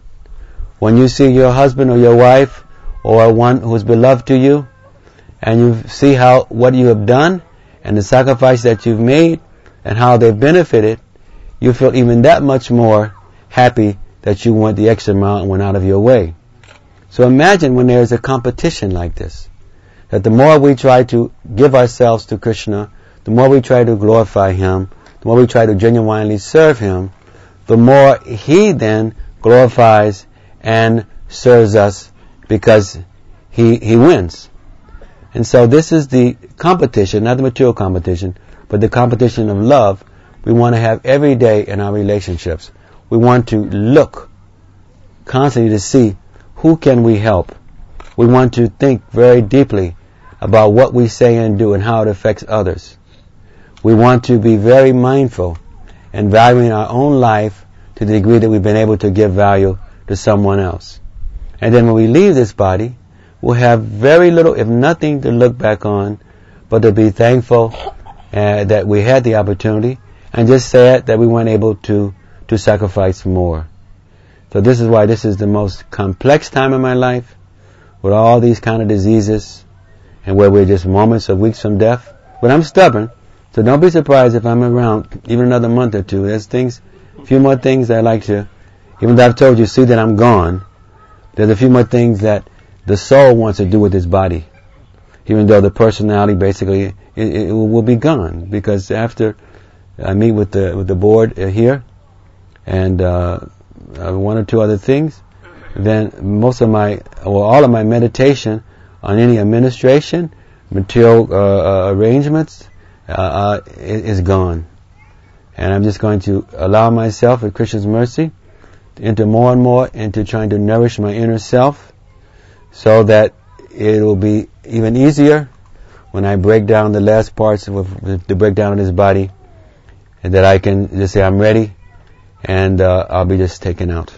When you see your husband or your wife or one who is beloved to you, and you see how what you have done and the sacrifice that you've made and how they've benefited, you feel even that much more happy that you went the extra mile and went out of your way. So imagine when there is a competition like this, that the more we try to give ourselves to Krishna, the more we try to glorify Him, the more we try to genuinely serve Him, the more He then glorifies and serves us because He He wins. And so this is the competition, not the material competition, but the competition of love we want to have every day in our relationships. We want to look constantly to see who can we help. We want to think very deeply about what we say and do and how it affects others. We want to be very mindful and valuing our own life to the degree that we've been able to give value to someone else. And then when we leave this body, we'll have very little, if nothing, to look back on, but to be thankful uh, that we had the opportunity, and just sad that we weren't able to, to sacrifice more. So this is why this is the most complex time in my life, with all these kind of diseases, and where we're just moments or weeks from death. But I'm stubborn, so don't be surprised if I'm around even another month or two. There's things, a few more things I like to, even though I've told you, see that I'm gone, there's a few more things that the soul wants to do with this body, even though the personality basically it, it will be gone, because after I meet with the with the board here and uh, uh, one or two other things, then most of my or all of my meditation on any administration, material uh, uh, arrangements uh, uh, is gone, and I'm just going to allow myself, with Krishna's mercy, to enter more and more into trying to nourish my inner self, so that it will be even easier when I break down the last parts of the breakdown of this body, and that I can just say I'm ready, and uh, I'll be just taken out.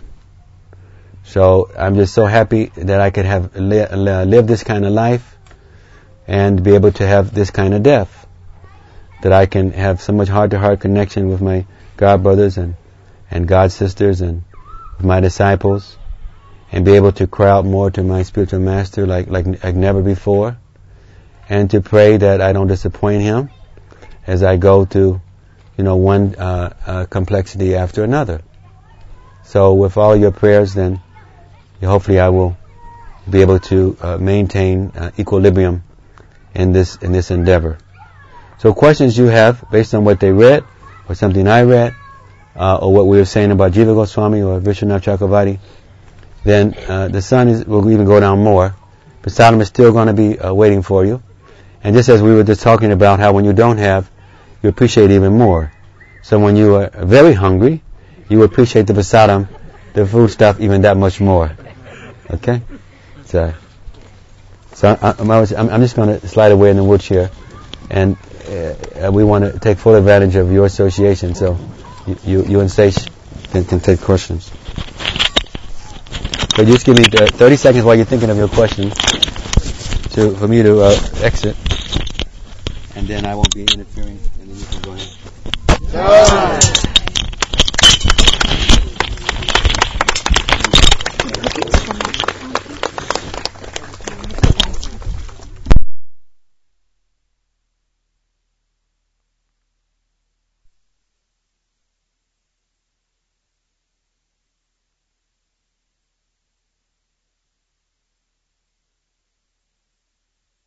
So I'm just so happy that I could have li- li- lived this kind of life, and be able to have this kind of death, that I can have so much heart-to-heart connection with my God brothers and, and God sisters and with my disciples, and be able to cry out more to my spiritual master like, like, like never before, and to pray that I don't disappoint him as I go to, you know, one uh, uh, complexity after another. So with all your prayers, then hopefully I will be able to uh, maintain uh, equilibrium in this in this endeavor. So questions you have based on what they read, or something I read, uh, or what we were saying about Jiva Goswami or Vishwanath Chakravarti, then uh, the sun is, will even go down more. Prasadam is still going to be uh, waiting for you. And just as we were just talking about how when you don't have, you appreciate even more. So when you are very hungry, you appreciate the prasadam, the food stuff, even that much more. Okay? So, so I, I'm, I'm just going to slide away in the wheelchair, and uh, we want to take full advantage of your association. So you, you, you and Seish can, can take questions. So just give me uh, thirty seconds while you're thinking of your question to for me to uh, exit, and then I won't be interfering, and then you can go ahead.